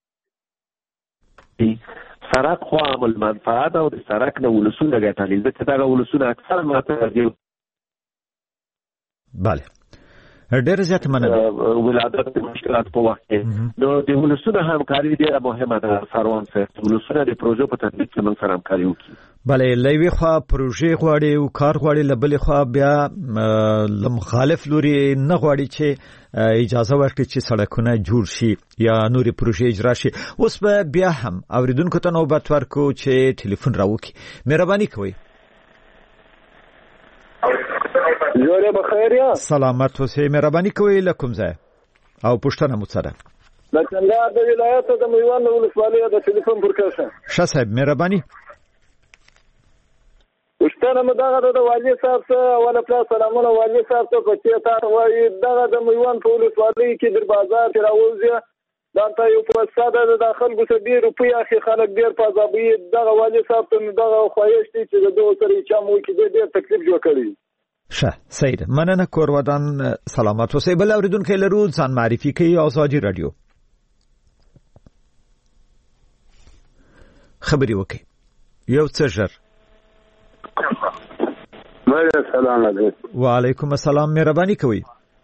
سړک خو عامل منفعت او د سړک نه ولسونه ګټلي، ځکه دغه ولسونه اکثر ماته دی. بله ډېر زیات مننه. ولادت د مشکلات په وخت کې نو د ولسونه همکاري ډېره مهمه ده. سروان صاحب ولسونه د پروژو په تطبیق کې موږ سره همکاري وکړي. بله له یوې خوا پروژې غواړي او کار غواړي، له بلې خوا بیا له مخالف لوري نه غواړي چې اجازه ورکړي چې سړکونه جوړ شي یا نورې پروژې اجرا شي. اوس به بیا هم اوریدونکو ته نوبت ورکو چې ټلیفون راوکړي. مهرباني کوئ. جوړه بخیر یا سلامت اوسئ. مهرباني کوئ له کوم ځای او پوښتنه مو سره د کندهار د ولایت د میوند ولسوالۍ د ټلیفون پر کښه. ښه صاحب مهرباني. پوښتنه مو دغه د والي صاحب څخه اوله پلا سلامونه والي صاحب ته په چې تار وایي دغه د میوند په ولسوالۍ کې در بازار کې راوځي دلته یو پروسه ده د خلکو څخه ډېر روپۍ اخی خلک ډېر په عذابوي. دغه والي صاحب ته دغه خواهش دی چې د دوی سره چا مو کې ډېر تکلیف جوړ کړي. ښه صحیح ده. مننه. کور ودان سلامت اوسئ. بل اوریدونکي لرو ځان معرفي کوي. آزادي رادیو خبري وکي یو څه ژر. السلام علیکم. وعلیکم السلام. مهرباني کوئ.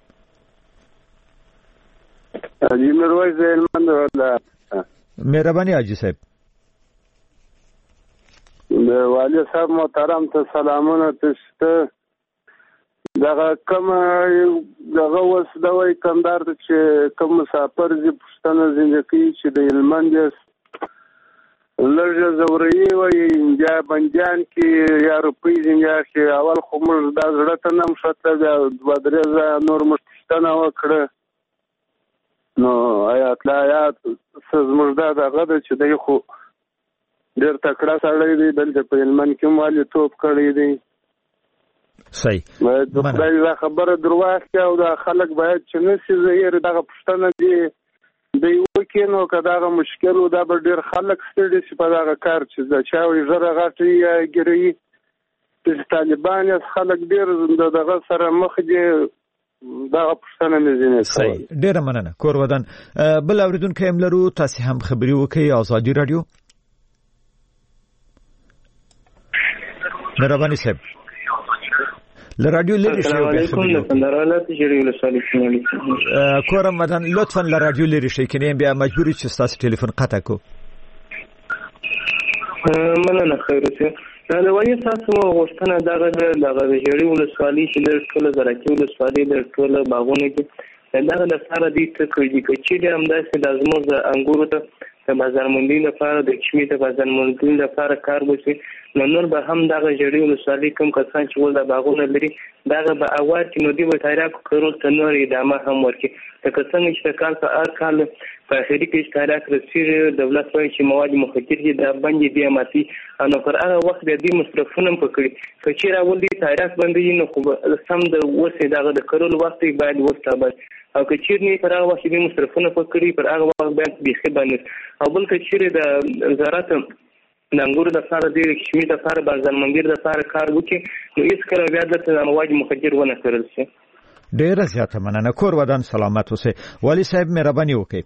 حاجی مرویس زلمند ولا مهرباني حاجی صاحب. والي صاحب محترم ته سلامونه. تاسو دغه کوم دغه وس د وای کمدار چې کوم مسافر زی پښتنه زندګي چې د هلمند لږه زوري وای یا بنجان کې یا روپۍ څنګه چې اول خو موږ د زړه ته نم شته د بدرزه نور مشتنه وکړه نو آیات لا آیات سزمردا دغه چې د خو ډېر تکړه سړی دی دلته په هلمند کې مالي توپ کړی دی. صحیح. د خدای خبره درواغه او د خلک باید چې نسی زهیر دغه پښتنه دی د یو کینو کداغه مشکل او دا ډیر خلک ستړي چې په دغه کار چې دا چاوي زره غټي ګری چې طالبان یې خلک ډیر دغه سره مخ دي دغه پښتنه مزینه. صحیح. ډیر مننه. کور ودان بل اوریدونکو هم لرو. تاسو هم خبري وکي. آزادي رادیو مهرباني صاحب له رادیو لري شي. کورم مدن لطفا له رادیو لري شي کنه بیا مجبوری چې تاسو ټلیفون قطع کو. مننه. خیر اوسه. دا وایي تاسو غوښتنه دغه دغه جری ولسوالۍ چې د ټول زراعتي ولسوالۍ د ټول باغونو کې دغه لپاره دي ته کوي چې هم داسې د ازموز انګورو ته د بازار موندنې لپاره د کشمیر د بازار موندنې لپاره کار وشي نو نور به هم دغه جری ولسوالۍ کوم کسان چې ول د باغونه لري دغه به اول چې نو دی به تاریخ کړو ته نور ادامه هم ورکړي. لکه څنګه چې کال په هر کال په اخري کې تاریخ رسېږي دولت وايي چې مواد مخدر دي د باندې دی ماتي نو پر هغه وخت د دې مصرفونه پکړي چې را ول دي تاریخ باندې نو خو سم د وسه دغه د کړو وخت باید وسته او که چیرې پر هغه وخت دې مصرفونه پکړي پر هغه وخت باید بيخي باندې او بل که چیرې د وزارت د انګورو د لپاره د کشمیر د لپاره بازار منګیر د لپاره کار وکړي نو هیڅ کله بیا د مواد مخدر ونه کړل شي. ډیره زیاته مننه. کور ودان سلامت اوسئ. والي صاحب مهرباني وکړئ.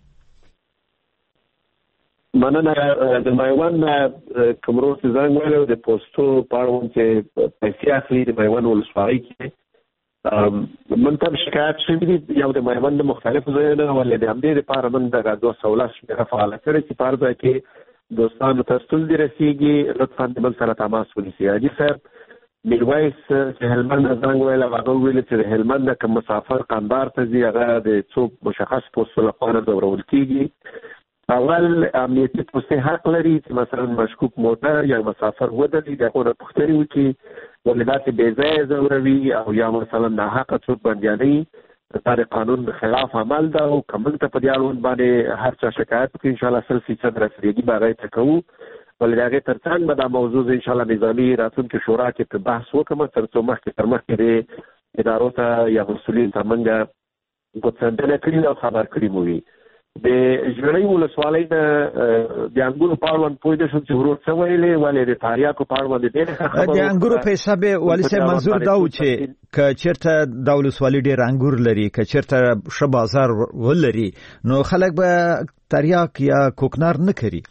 مننه. د میوند کومرو چې زنګ ویلو د پوسټو پاړون چې پیسې اخلي د میوند ولسوالۍ کې منتب شکایت شوی دی یو د میوند مختلفو ځایونو ولې د همدې لپاره من دغه دوه سوالات شمیره فعاله کړې چې په هر ځای کې دوستانو ته ستونزې رسیږي لطفا د بل سره تماس ونیسئ. حاجي صاحب میرویس چې هلمند نه زنګ ویل هغه ویل چې د هلمند نه کوم مسافر قندهار ته ځي هغه د څو مشخص پوسټو لخوا نه ځورول کېږي اول امنیتي پولیس حق لري چې مثلا مشکوک موټر یا مسافر ودري دغه پوښتنه وکړي ولې داسې بې ځایه ځوروي او یا مثلا ناحقه څوک بندیانوي دا د قانون خلاف عمل ده او که موږ ته په دې اړوند باندې هر چا شکایت وکړي انشاءالله سل فیصد رسیدګي به هغې ته کوو ولې د هغې تر څنګ به دا موضوع زه انشاءالله نظامي راتلونکې شورا کې په بحث وکړم تر څو مخکې تر مخکې د ادارو ته یا مسؤلین ته موږ ګوتڅنډنه کړي او خبر کړي مو وي د ژړۍ ولسوالۍ نه د انګورو په اړوند پوه نه شوم چې ورور څه ویلې ولې د تاریاکو په اړوند ډېر ښه خبره د انګورو په حساب والي صاحب منظور دا و چې که چېرته دا ولسوالي ډېر انګور لري که چېرته ښه بازار ولري نو خلک به تریاک یا کوکنار نه کوي.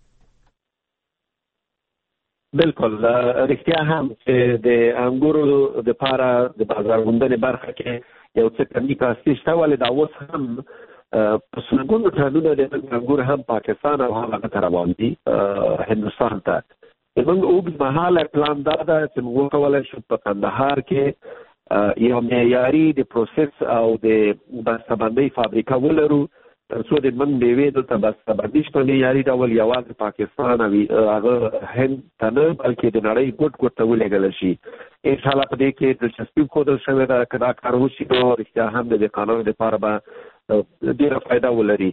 بالکل رښتیا هم چې د انګورو دپاره د بازار موندنې برخه کې یو څه کمی کاستي شته ولې دا اوس هم په سلګونو ټنونه د انګور هم پاکستان او هم هغه ته روان دي هندوستان ته. زموږ اوږد مهاله پلان دا ده چې موږ وکولی شو په کندهار کې یو معیاري د پروسس او د بسته‌بندۍ فابریکه ولرو تر څو د موږ میوې دلته بسته‌بندي شي په معیاري ډول یوازې پاکستان او هغه هند ته نه بلکې د نړۍ ګوټ ګوټ ته ولېږلی شي. انشاءالله په دې کې دلچسپي ښودل شوې ده که دا کار وشي نو رښتیا هم د دې قانون دپاره به ډیره فایده ولري.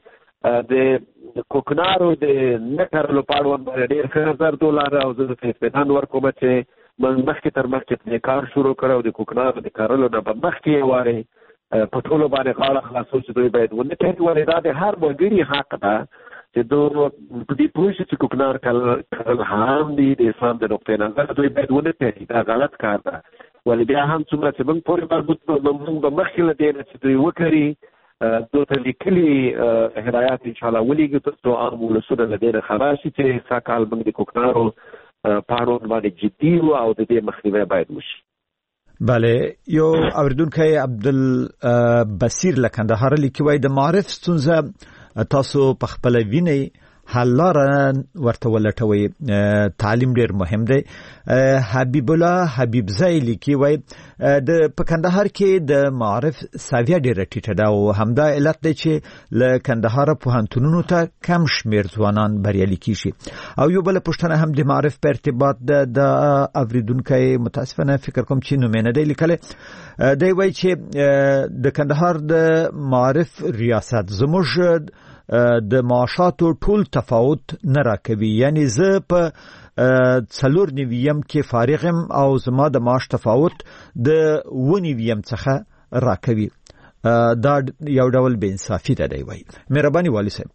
د کوکنارو د نه کرلو په اړوند باندې ډېر ښه زر ډالره او زه درته اطمینان ورکوم چې موږ مخکې تر مخکې پرې کار شروع کړی او د کوکنارو د کرلو نه به مخکې یې وارې په ټولو باندې غاړه خلاصو چې دوی باید ونه کوي ولې دا د هر وګړي حق ده چې دو په دې پوه شي چې کوکنار کرل حرام دي د اسلام د نقطې نظر دوی باید ونه کوي دا غلط کار ده ولې بیا هم څومره چې موږ پورې مربوط موږ به مخکې له دې نه چې دوی وکړي دو ته لیکلي هدایات انشاءالله ولیږي تر څو عام ولسونه له دې نه خبر شي چې سږ کال موږ د کوکنارو په اړوند باندې جدي وو او د دې مخنیوی باید وشي. بله یو اوریدونکی عبدالبصیر له کندهار لیکي وایي د معارف ستونزه تاسو په خپله وینئ حل لاره ورته ولټوئ تعلیم ډېر مهم دی. حبیب الله حبیبزی لیکي وایي د په کندهار کې د معارف سویه ډېره ټیټه ده او همدا علت دی چې له کندهاره پوهنتونونو ته کم شمېر ځوانان بریالي کیږي. او یو بله پوښتنه هم د معارف په ارتباط ده د اوریدونکی متاسفانه فکر کوم چې نومې نه دی لیکلی دی وایي چې د کندهار د معارف ریاست زموږ د معاشاتو ټول تفاوت نه راکوي یعنی زه په څلور نویم کې فارغ یم او زما د معاش تفاوت د اوه نویم څخه راکوي. دا یو ډول بې انصافي ده دی وایي. مهرباني والي صاحب.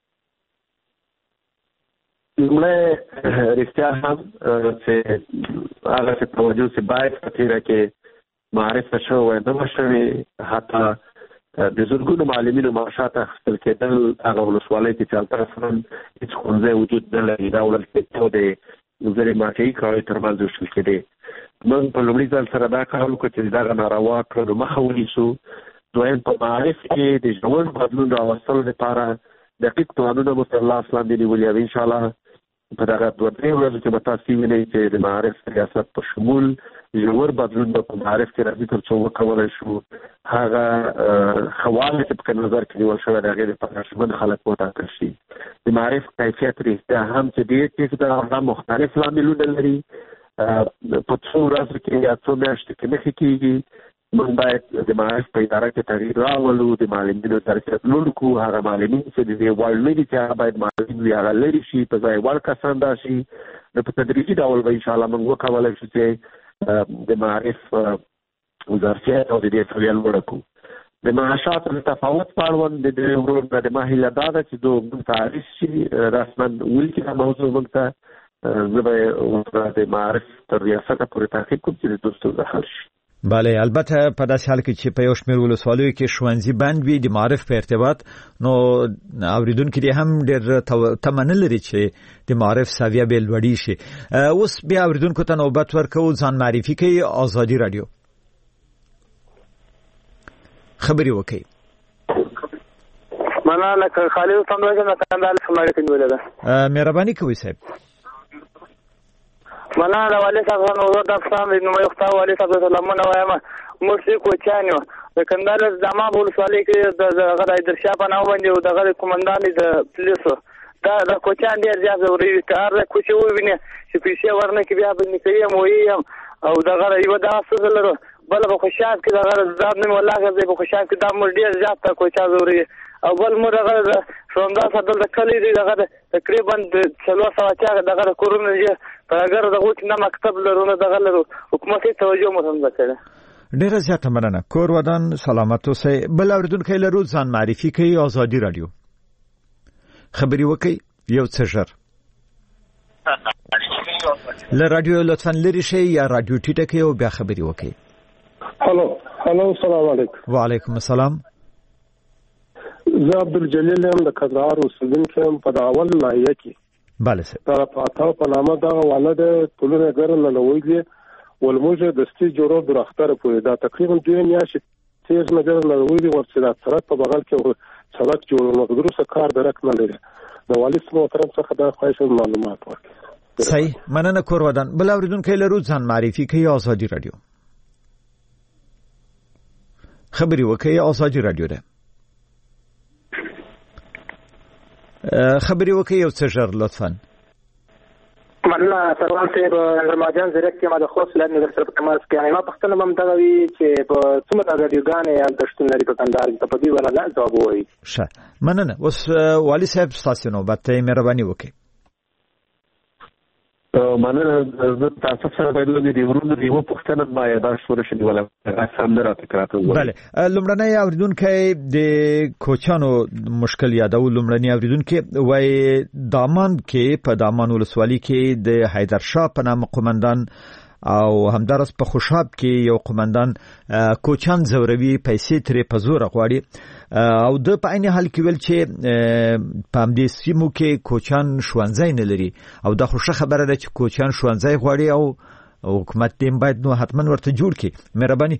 لومړی رښتیا هم چې هغه څه توجه چې باید په تېره کې معارف ته شوی نه وه شوې حتی د زرګونو معلمینو معاشات اخیستل کېدل هغه ولسوالۍ کې چې هلته اصلا هېڅ ښوونځی وجود نه لري دا وړل کېدو د زرې ماټیایي کاڼیو ترمنځ ویشتل کېدې. موږ په لومړي ځل سره دا کار وکړو چې دغه ناروا کړنو مخه ونیسو. دویم په معارف کې د ژور بدلون راوستلو لپاره دقیق پلانونه مو تر لاس لاندې نیولي او انشاءالله په دغه دوه درې ورځو کې به تاسو وینئ چې د معارف ریاست په شمول ژور بدلون به په معارف کې راځي تر څو وکولی شو هغه ښهوالی چې په نظر کې نیول شوی د هغې لپاره شمن خلک وټاکل شي. د معارف کیفیت رښتیا هم چې ډېر ټیټ ده هغه مختلف لاملونه لري. په څو ورځو کې یا څو میاشتو کې نښې کېږي. موږ باید د معارف په اداره کې تغییر راولو د معلمینو درجه لوړ کړو. هغه معلمین چې د دې وړ نه دي چې هغه باید معلمین وي هغه لرې شي په ځای وړ کسان دا شي. نو په تدریجي ډول به انشاءالله موږ وکولی شو چې د معارف ظرفیت او د دې سویه لوړه کړو. د معاشاتو د تفاوت په اړوند د دې ورور نه د ما هیله دا ده چې دو موږ ته عارض شي رسما ولیکي دا موضوع موږ ته زه به ورته د معارف تر ریاسته پورې تعقیب کوم چې د دوستو د حل شي. بله البته په داسې حال کې چې په یو شمېر ولسوالیو کې ښوونځي بند وي د معارف په ارتباط نو اوریدونکي دې هم ډېر تمه نه لري چې د معارف سویه به لوړې شي. اوس بیا اوریدونکو ته نوبت ورکوو ځان معرفي کوي. آزادي راډیو خبرې وکړئ. مننه خالد صمد یم کندهار سماړه کې نیولې ده. مهرباني کوئ صاحب. مننه والي صاحب نو د افغان نو یو تاسو والي صاحب سلامونه وایم. موږ کوچانیو د کندهار د دامام ولسوالۍ کې د هغه د درشا په نامه باندې او دغه کمانډان د پولیسو دا د کوچان ډېر زیات ضروري کار د کوچي وویني چې پیسې ورنه کې بیا به نکوي موي او دغه یو دا څه لرو بل په خوشحال کې دغه ځاب نه ولاګه دی په خوشحال کې دا مر ډېر زیات تا کوچا ضروري او بل مر دغه شوندا ساتل د کلی دی دغه تقریبا څلور سوه چې دغه کورونه په اگر دغه چې مکتب لرونه دغه لرو حکومت توجه مهم وکړي. ډیره زیاته مننه. کور ودان سلامت اوسئ. بل اوریدونکو لرو ځان معرفي کوي. آزادي رادیو خبري وکي یو څه ژر له رادیو لطفا لري شي یا رادیو ټیټه کوي او بیا خبري وکي. هلو هلو السلام علیکم. وعلیکم السلام. زه عبدالجلیل یم د کندهار اوسیدونکی یم په اول ناحیه کې. بله سر دا په اتاو په نامه دغه واله د ټولنه ګرل له ویلې ولموجه د ستی جوړو درختره پوي دا تقریبا دوه میاشتې تیز نظر له ویلې ورڅ د سړک په بغل کې سړک جوړ نو دروسه کار درک نه لري. د والي محترم څخه دا خواهش معلومات ورکړي. صحیح مننه. کور ودان بل اوریدونکو لرو ځان معرفي کوي. آزادي رادیو خبري وکي. آزادي رادیو ده خبري وکي یو څه ژر لطفا. مننه سروان صاحب. رمضان زرک کې ما د خوست ولایت نظر سره په تماس کې یم. ما پښتنه هم دغه وی چې په څومره رادیوګانې یا دشتون لري په کندهار کې په دې ولا نه جواب وایي. ښه مننه. اوس والي صاحب ستاسو نوبت ته مهرباني وکړئ. مننه. زه تاسو سره باید د ورونو دیو پښتنه ما یاد شوره شنی ولا سم راته کراته. بله لمړنۍ اوریدونکو د کوچانو مشکل یادو. لمړنۍ اوریدونکو وای دامان کې په دامان ولسوالۍ کې د حیدرشاه په نام قومندان او همدارس په خوشاب کې یو قومندان کوچان زوروي پیسې ترې په زور غواړي او د په عین حال کې ویل چې په همدې سیمو کې کوچان شوانځای نه لري او دا خوشا خبره ده چې کوچان شوانځای غواړي او حکومت دې باید نو حتما ورته جوړ کړي. مهرباني.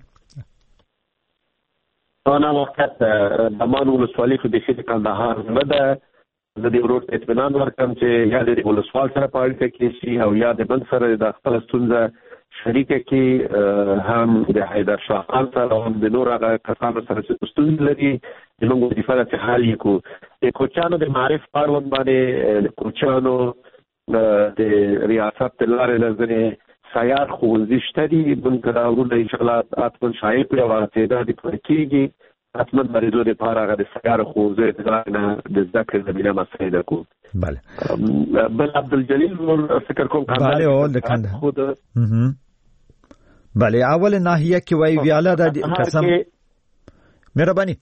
انا وخت دامان ولسوالۍ خو د شې کندهار نه ده. زه د ورور اطمینان ورکړم چې یا د ولسوال سره په اړیکه کې شي او یا د بل سره د خپل ستونزه شریکه کې هم د حیدر شاه خان سره هم د نور هغه کسانو سره چې ستونزې لري د موږ د دفاع څخه حل یکو. د کوچانو د معرف پاروند باندې د کوچانو د ریاست لارې لزنې سیار ښوونځي شته دي. موږ دا ورونه انشاءالله اتمن شایع کړو او تعداد یې پوره کېږي. اتمن مریضو لپاره هغه د سیار ښوونځي د زده کړې زمینه مساعده کوو. بله. بل عبدالجلیل نور فکر کوم بله او د کندهار بله اول ناحیه کې وای ویاله د قسم. مهرباني.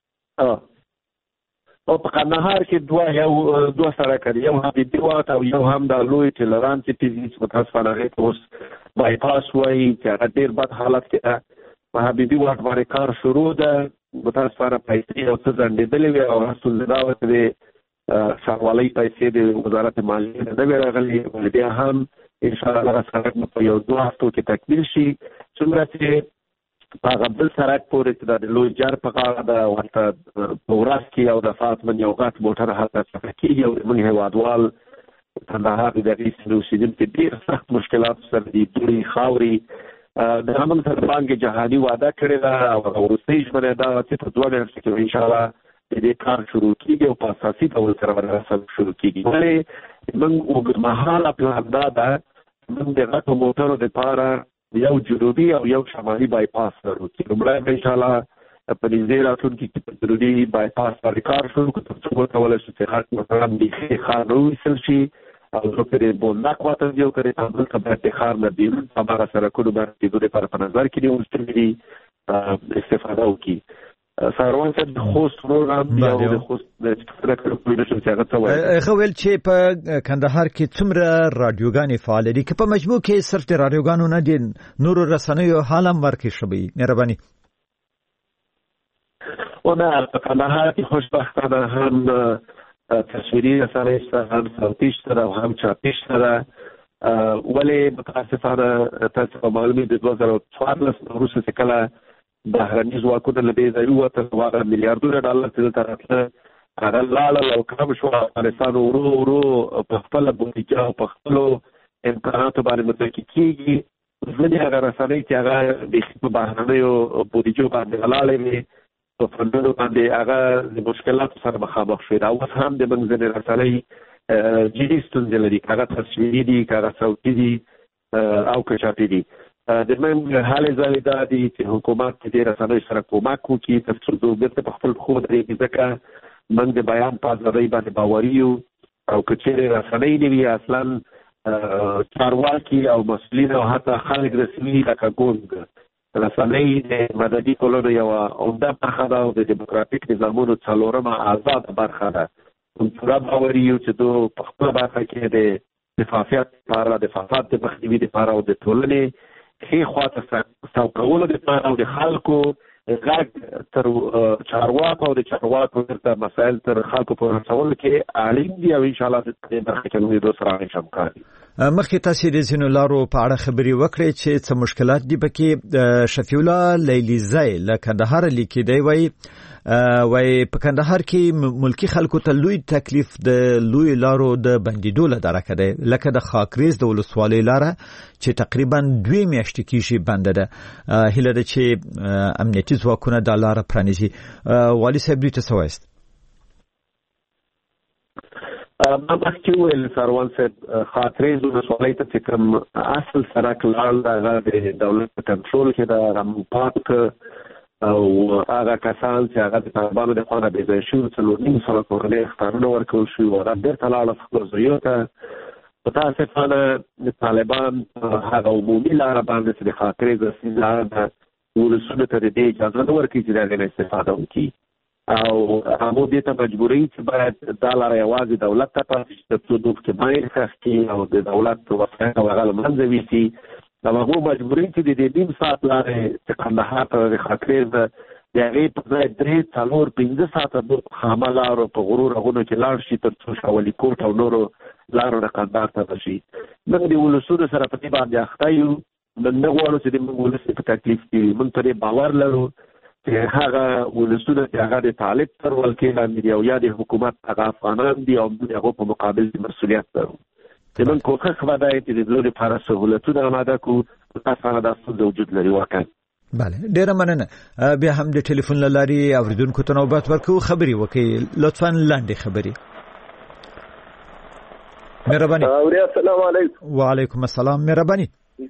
او په کندهار کې دوه یو دوه سړک دي. یو حبیبي واټ او یو هم د لوی تلران چې پیږي متاسفانه غي اوس بای پاس وای چې ډېر بد حالت کې ده. په حبیبي واټ باندې کار شروع ده. متاسفانه پیسې او څه ځنډېدلې وي او رسول دا وکړي شاوالي پیسې د وزارت مالیې نه دی راغلي. بیا هم ان شاء الله سړک په یو دوه هفتو کې تکمیل شي. څومره چې په غبل سړک پورې چې د لوی جار په غاړه ده ورته په ورځ کې او د فاطمه یو غټ موټر هلته څخه کېږي او موږ هیوادوال کندهار د دغې سیمې اوسېدونکي ډېر سخت مشکلات سره دي. دوړې خاورې د امن سره بانک جهاني وعده کړې ده او وروستۍ ژمنه ده چې په دوه میاشتو کې ان شاء الله د دې کار شروع کیږي او په اساسي ډول سره ورسره شروع کیږي. ولې موږ وګړمحاله پلان دا ده موږ د غټو موټرو لپاره یو جنوبي او یو شمالي بای پاس لرو چې لومړی ان شاء الله په دې راتلونکي کې په جنوبي بای پاس باندې کار شروع کړو تر څو وکولای شو چې غټ موټران د ښار وویستل شي او په بونډا خواته یو کړي تاسو ته به ښار نه دی په هغه سره کومه باندې د دې لپاره په نظر کې نیول شوی استفاده وکړي. سروان صاحب د خوست پروګرام دی او د خوست د فکر په ویډیو چې هغه څه وایي. خو ول چې په کندهار کې څومره رادیوګانې فعال دي چې په مجموع کې صرف د رادیوګانو نه دي نور رسنیو حالم ورکې شوی. مهرباني. او نه په کندهار کې خوشبختانه هم تصویري رسنۍ شته هم صوتي شته او هم چاپي شته. ولې متاسفانه تاسو په معلومات د دوه زره څوارلس وروسته چې کله بهرني ځواکونه له دې ځای ووتل هغه میلیارډونه ډالر دلته راتله هغه لاړل او کم شو. افغانستان ورو ورو په خپله بودیجه او په خپلو امکاناتو باندې متکي کېږي ځینې هغه رسنۍ چې هغه د بهرنیو بودیجو باندې ولاړې وي په فندونو باندې هغه د مشکلاتو سره مخامخ شوي دا اوس هم د موږ ځینې رسنۍ جدي ستونزې لري هغه تصویري دي هغه صوتي دي او که چاپي دي د موږ هلې ځلې دا دي چې حکومت دې رسنیو سره کومک وکړي تر څو دوی بېرته په خپل پښو ودرېږي ځکه موږ د بیان په ازادۍ باندې باوري یو او که چېرې رسنۍ نه وي اصلا چارواکي او مسؤلین او حتی خلک رسمي لکه ګونګ رسنۍ د مدني ټولنو یوه عمده برخه ده او د ډیموکراتیک نظامونو څلورمه آزاده برخه ده موږ پوره باوري یو چې دوی په خپله برخه کې د شفافیت لپاره د فساد د مخنیوي لپاره او د ټولنې ښې خواته سو کولو لپاره او د خلکو غږ تر چارواکو او د چارواکو ورته مسایل تر خلکو پورې رسولو کې اړین دي او انشاءالله د دې برخه کې موږ دوی سره همیشه همکار دي. مخکې تاسې د ځینو لارو په اړه خبرې وکړې چې څه مشکلات دي پکې. شفیع الله لیلیزی له کندهار لیکي وایي وای په کندهار کې ملکی خلکو ته لوی تکلیف د لوی لارو د بندیدو له درکه ده لکه د خاکریز د ولسوالۍ لاره چې تقریبا دوه میاشتې کېږي بنده ده. هیله ده چې امنیتي ځواکونه دا لاره پرانیزي. والي صاحب دوی ته څه وایست؟ ما مخکې وویل سروان صاحب خاکریز ولسوالۍ ته چې کوم اصل سړک لاړ هغه د دولت په کنټرول کې ده هغه پاک او هغه کسان چې هغه د طالبانو د خوا نه بې ځایه شوي څلور نیم سوه کورنۍ اخطارونه ورکول شوي او هغه بېرته لاړل خپلو ځایونو ته. متاسفانه د طالبان هغه عمومي لاره باندې چې د خاکریز اصلي لاره ده ولسونو ته د دې اجازه نه ورکوي چې د هغې نه استفاده وکړي او هغو دې ته مجبوروي چې باید دا لاره یوازې دولت ته پاتې شي تر څو دوی پکې باید ښخ کړي او د دولت وسایل او هغه له منځه ویسي. دا هغو مجبوري چې د دې نیم ساعت لارې چې کندهار ته د خاکریز ده د هغې په ځای درې څلور پنځه ساعته دوی خامه لارو په غرو رغونو کې لاړ شي تر څو شاولي کوټ او نورو لارو د کندهار ته رسي. موږ د ولسونو سره په دې باندې اخته یو. موږ نه غواړو چې د موږ ولس په تکلیف کې موږ په دې باور لرو چې هغه ولسونه چې هغه د طالب تر ولکې لاندې دي او یا د حکومت هغه افغانان دي او موږ هغو په مقابل د مسؤلیت لرو. چې موږ کوښښ به دا چې د دوی لپاره سهولتونه اماده کړو متاسفانه دا ستونزه وجود لري واقعا. بله ډیره مننه. بیا هم د ټلیفون له لارې اورېدونکو ته نوبت ورکوو خبرې وکړئ لطفا لنډې خبرې. مهرباني. السلام علیکم. وعلیکم السلام. مهرباني.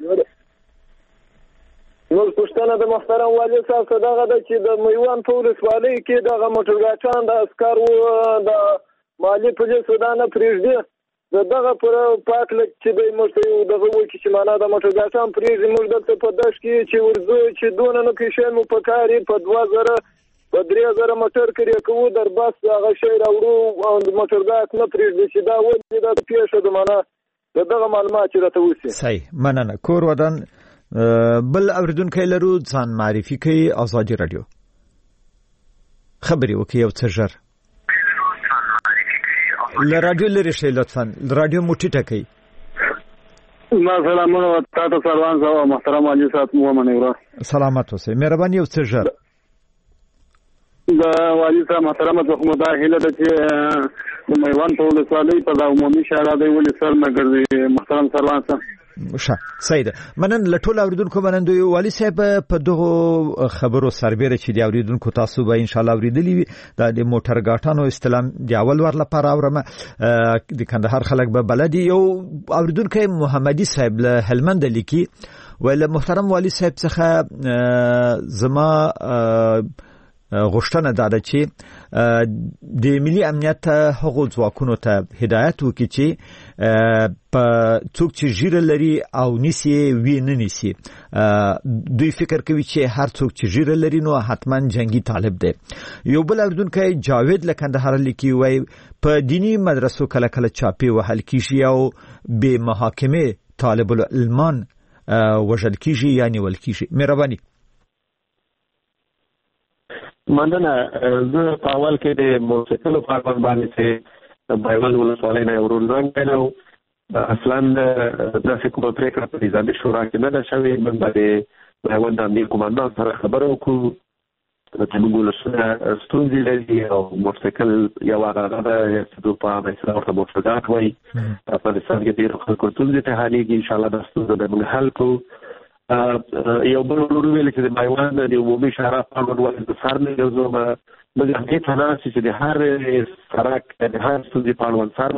نو پښتنه د محترم والي صاحب څخه دغه د چې د میوان په ولسوالۍ کې دغه موټرګاچان د عسکر و د مالي پولیسو دا نه پرېږدي دغه پر پاکله چې د موټر دغه وکی چې معنا د موټرګاچان پرېږدي موږ دلته په دښت کې چې ورځو چې دونه نه پیښې مو په کار په دوه زره په درې زره موټر کړی کوو در بس هغه شی راوړو او د موټرګاچ نه پرېږدي چې دا ولې دا پیښه ده معنا دغه معلومات چې راته وسی. صحیح مننه. کور ودان بل اوریدونکو لرو ځان معرفي کوي. آزادي رادیو خبري وکي یو څه ژر ل رادیو لري شي لطفا رادیو مو ټیټه کوي. ما سلامونه تاسو سروان صاحب محترم علي صاحب مو منیرا سلامات اوسئ. مهرباني یو څه ژر د والي صاحب محترم ته مداخله ده چې د میوان په ولسوالۍ په عمومي شارع دی ولې سر نه ګرځي محترم سروان صاحب. ښه صحیح ده. منن له ټولو اوریدونکو منندوی والي صاحب په دغه خبرو سربېره چې د اوریدونکو تاسو به ان شاء الله اوریدلی وي د موټر ګاټانو استلام دی اول ور لپاره اورم د کندهار خلک به بلدي. یو اوریدونکو محمدي صاحب له هلمند لیکي ول محترم والي صاحب څخه زما غوښتنه ده چې د ملي امنیت هغو ځواکونو ته هدایت وکړي چې په څوک چې ژیره لري او نیسي وی نه نیسي دوی فکر کوي چې هر څوک چې ژیره لري نو حتما جنگي طالب دی. یو بل اردونکو جاوید له کندهار لیکي وای په دینی مدرسو کله کله چاپی وهل کیږي او به محاکمه طالب العلمان وژل کیږي یعنی ول کیږي. مهرباني. مننه. زه په اول کې د موسیقلو په باندې چې بایوال ولسوالۍ نه ورونران کړو اصلا داسې کومه پرېکړه په نظامي شورا کې نه ده شوې. موږ به د بایوال د امنیت قوماندان سره خبره وکړو چې موږ ولسونه ستونزې لري او موسیقل یو هغه ده چې دوی په عامه اصطلاح ورته موسیقات وایي. په افغانستان کې ډېرو خلکو ستونزې ته حلېږي. انشاءالله دا ستونزه به موږ حل کړو. یو بل ورور ویل چې د مایوان د عمومي شهرا پاڼو ولې د سر نه ګرځوم مګر دې ته ناسي چې د هر سرک د هر ستونزې پاڼو سر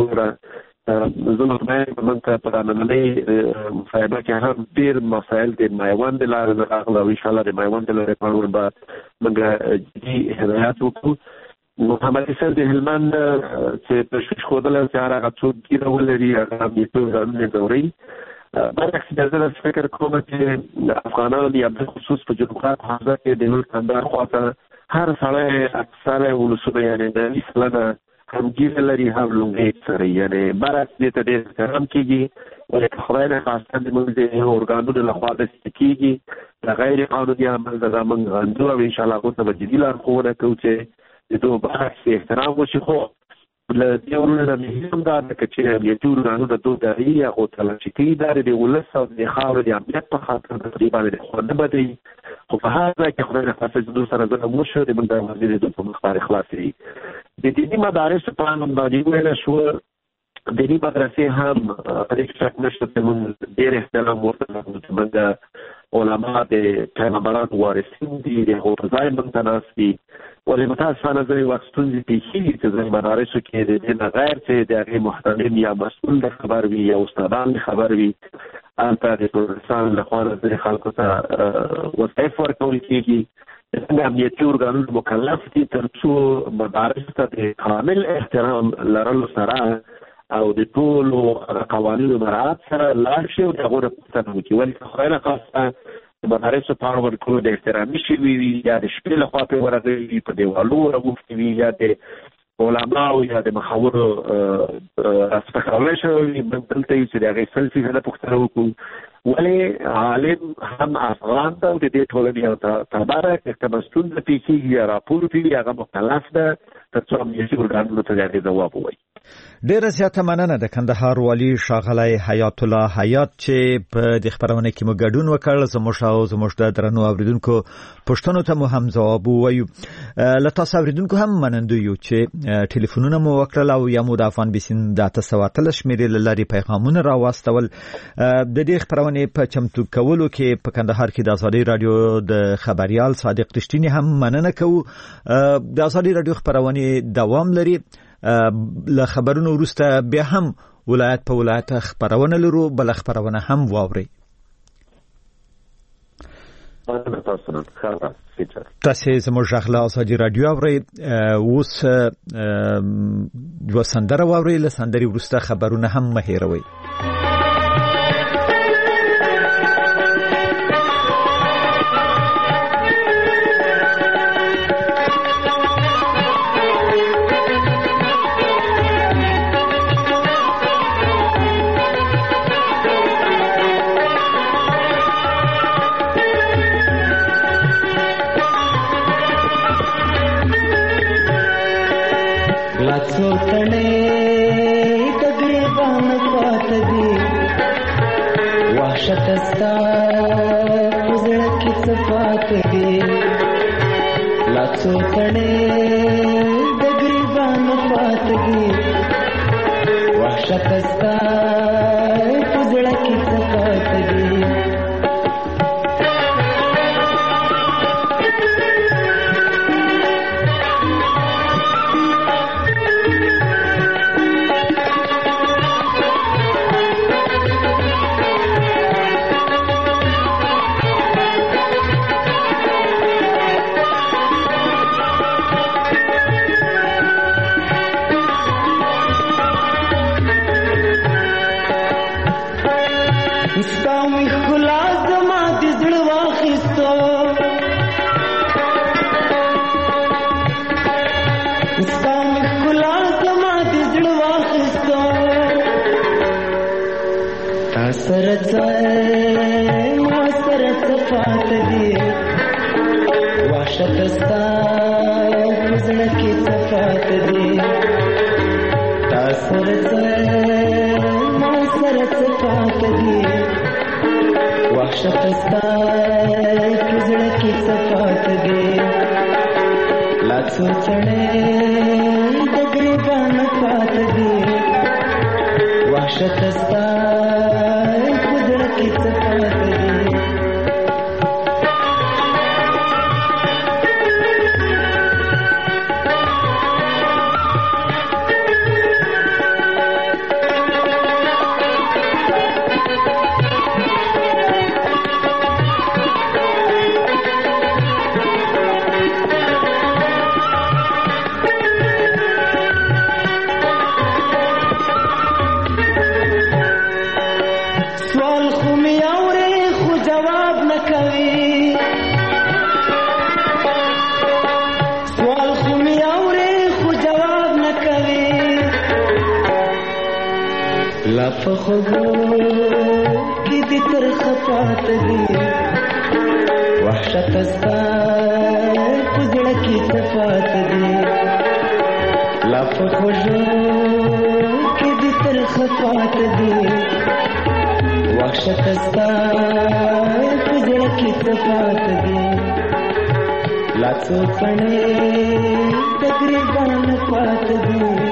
وګرځوم زه مطمئن یم موږ ته په نننۍ مصاحبه کې هم ډېر مسایل د مایوان د لارې نه راغله او انشاءالله د مایوان د لارې پاڼو به موږ جدي هدایات وکړو محمد حسین د هلمند چې تشویش ښودلی چې هر هغه څوک ګیره ولري هغه میتو ځانونه ځوري برعکس بیا زه داسې فکر کوم چې افغانان یا بالخصوص په جنوبات حوزه کې د نور کندهار خواته هر سړی اکثره ولسونه یعنې نوي سلنه هم ګیره لري هم لونګۍ سره یعنې برعکس دې ته ډېر احترام کېږي ولې که خدای نخواسته زموږ د ارګانونو لخوا داسې کېږي د غیر قانوني عمل دغه موږ غندو او انشاءالله هغو ته به جدي لارښوونه کوو چې د دوی برعکس احترام وشي خو له دې ورونه نه مې هم دا ده که چې امنیتي ارګانونه دوی داري هغو تلاشي کوي دا د ولس او د خاورې د امنیت په خاطر د دې باندې خوا نه بدوي خو په هر ځای کې خدای نخواسته چې دوی سره ظلم وشو د موږ دروازې د دوی په مخ باندې خلاصوي د دیني مدارسو په اړه باندې ویله شوه دیني مدرسې هم په دې کې شک نشته چې موږ ډېر احترام ورته لرو چې موږ علما د پیغمبرانو وارثین دي د هغو په ځای موږ ته ناست دي ولې متاسفانه ځینې وخت ستونزې پېښېږي چې ځینې مدارسو کې د دې نه غیر چې د هغې محترم یا مسؤل د خبر وي یا استادان د خبر وي هلته د پروفیسرانو لخوا نه ځینې خلکو ته وظایف ورکول کېږي څنګه امنیتي ارګانونه مکلف دي تر څو مدارس ته د کامل احترام لرلو سره او د ټولو قوانینو مراعات سره لاړ شي او د هغو نه پوښتنه وکړي ولې که خدای نخواسته د مدارسو پاڼو ورکولو د احترامي شوي وي یا د شپې لخوا پرې ورغلي وي په دیوالو راغوښتي وي یا د علماو یا د مخورو راسپکولی شوی وي موږ دلته یو چې د هغې سل فیصده پوښتنه وکړو ولې عالم هم افغان ده او د دې ټولنې یو تبره که کومه ستونزه پېښېږي یا راپور پرې هغه مکلف ده تر څو امنیتي ارګانونو ته د هغې ځواب ووایي ډیره زیاته مننه د کندهار والي ښاغلی حیات الله حیات چې په دې خپرونه کې مو ګډون وکړ زموږ او زموږ د درنو اوریدونکو پوښتنو ته مو هم ځواب ووایو له تاسو اوریدونکو هم منندو یو چې ټلیفونونه مو وکړل او یا مو د افغان بیسین د اته سوه اتلس شمېرې له لارې پیغامونه راواستول د دې خپرونې په چمتو کولو کې په کندهار کې د ازادي راډیو د خبريال صادق رښتینی هم مننه کوو د ازادي راډیو خپرونې دوام لري له خبرونو وروسته بیا هم ولایت په ولایت خبرونه لرو بل خبرونه هم واوري تاسو زموږ غږ ازادي راډیو اوري اوس یو سندره واوري له سندري وروسته خبرونه هم مهیروي شکستا پزړه کې صفات دي لا څو کړي د ګریبانو پات دي وحشتستا پزړه کې صفات دي وحشت استا قدرت کی صفات دی لا فخذو کی دی تر خفات دی وحشت استا پزړه کی صفات دی لا فخذو کی دی تر خفات دی وحشت استا پزړه کی صفات دی لا څو کڼې تقریبا پات دی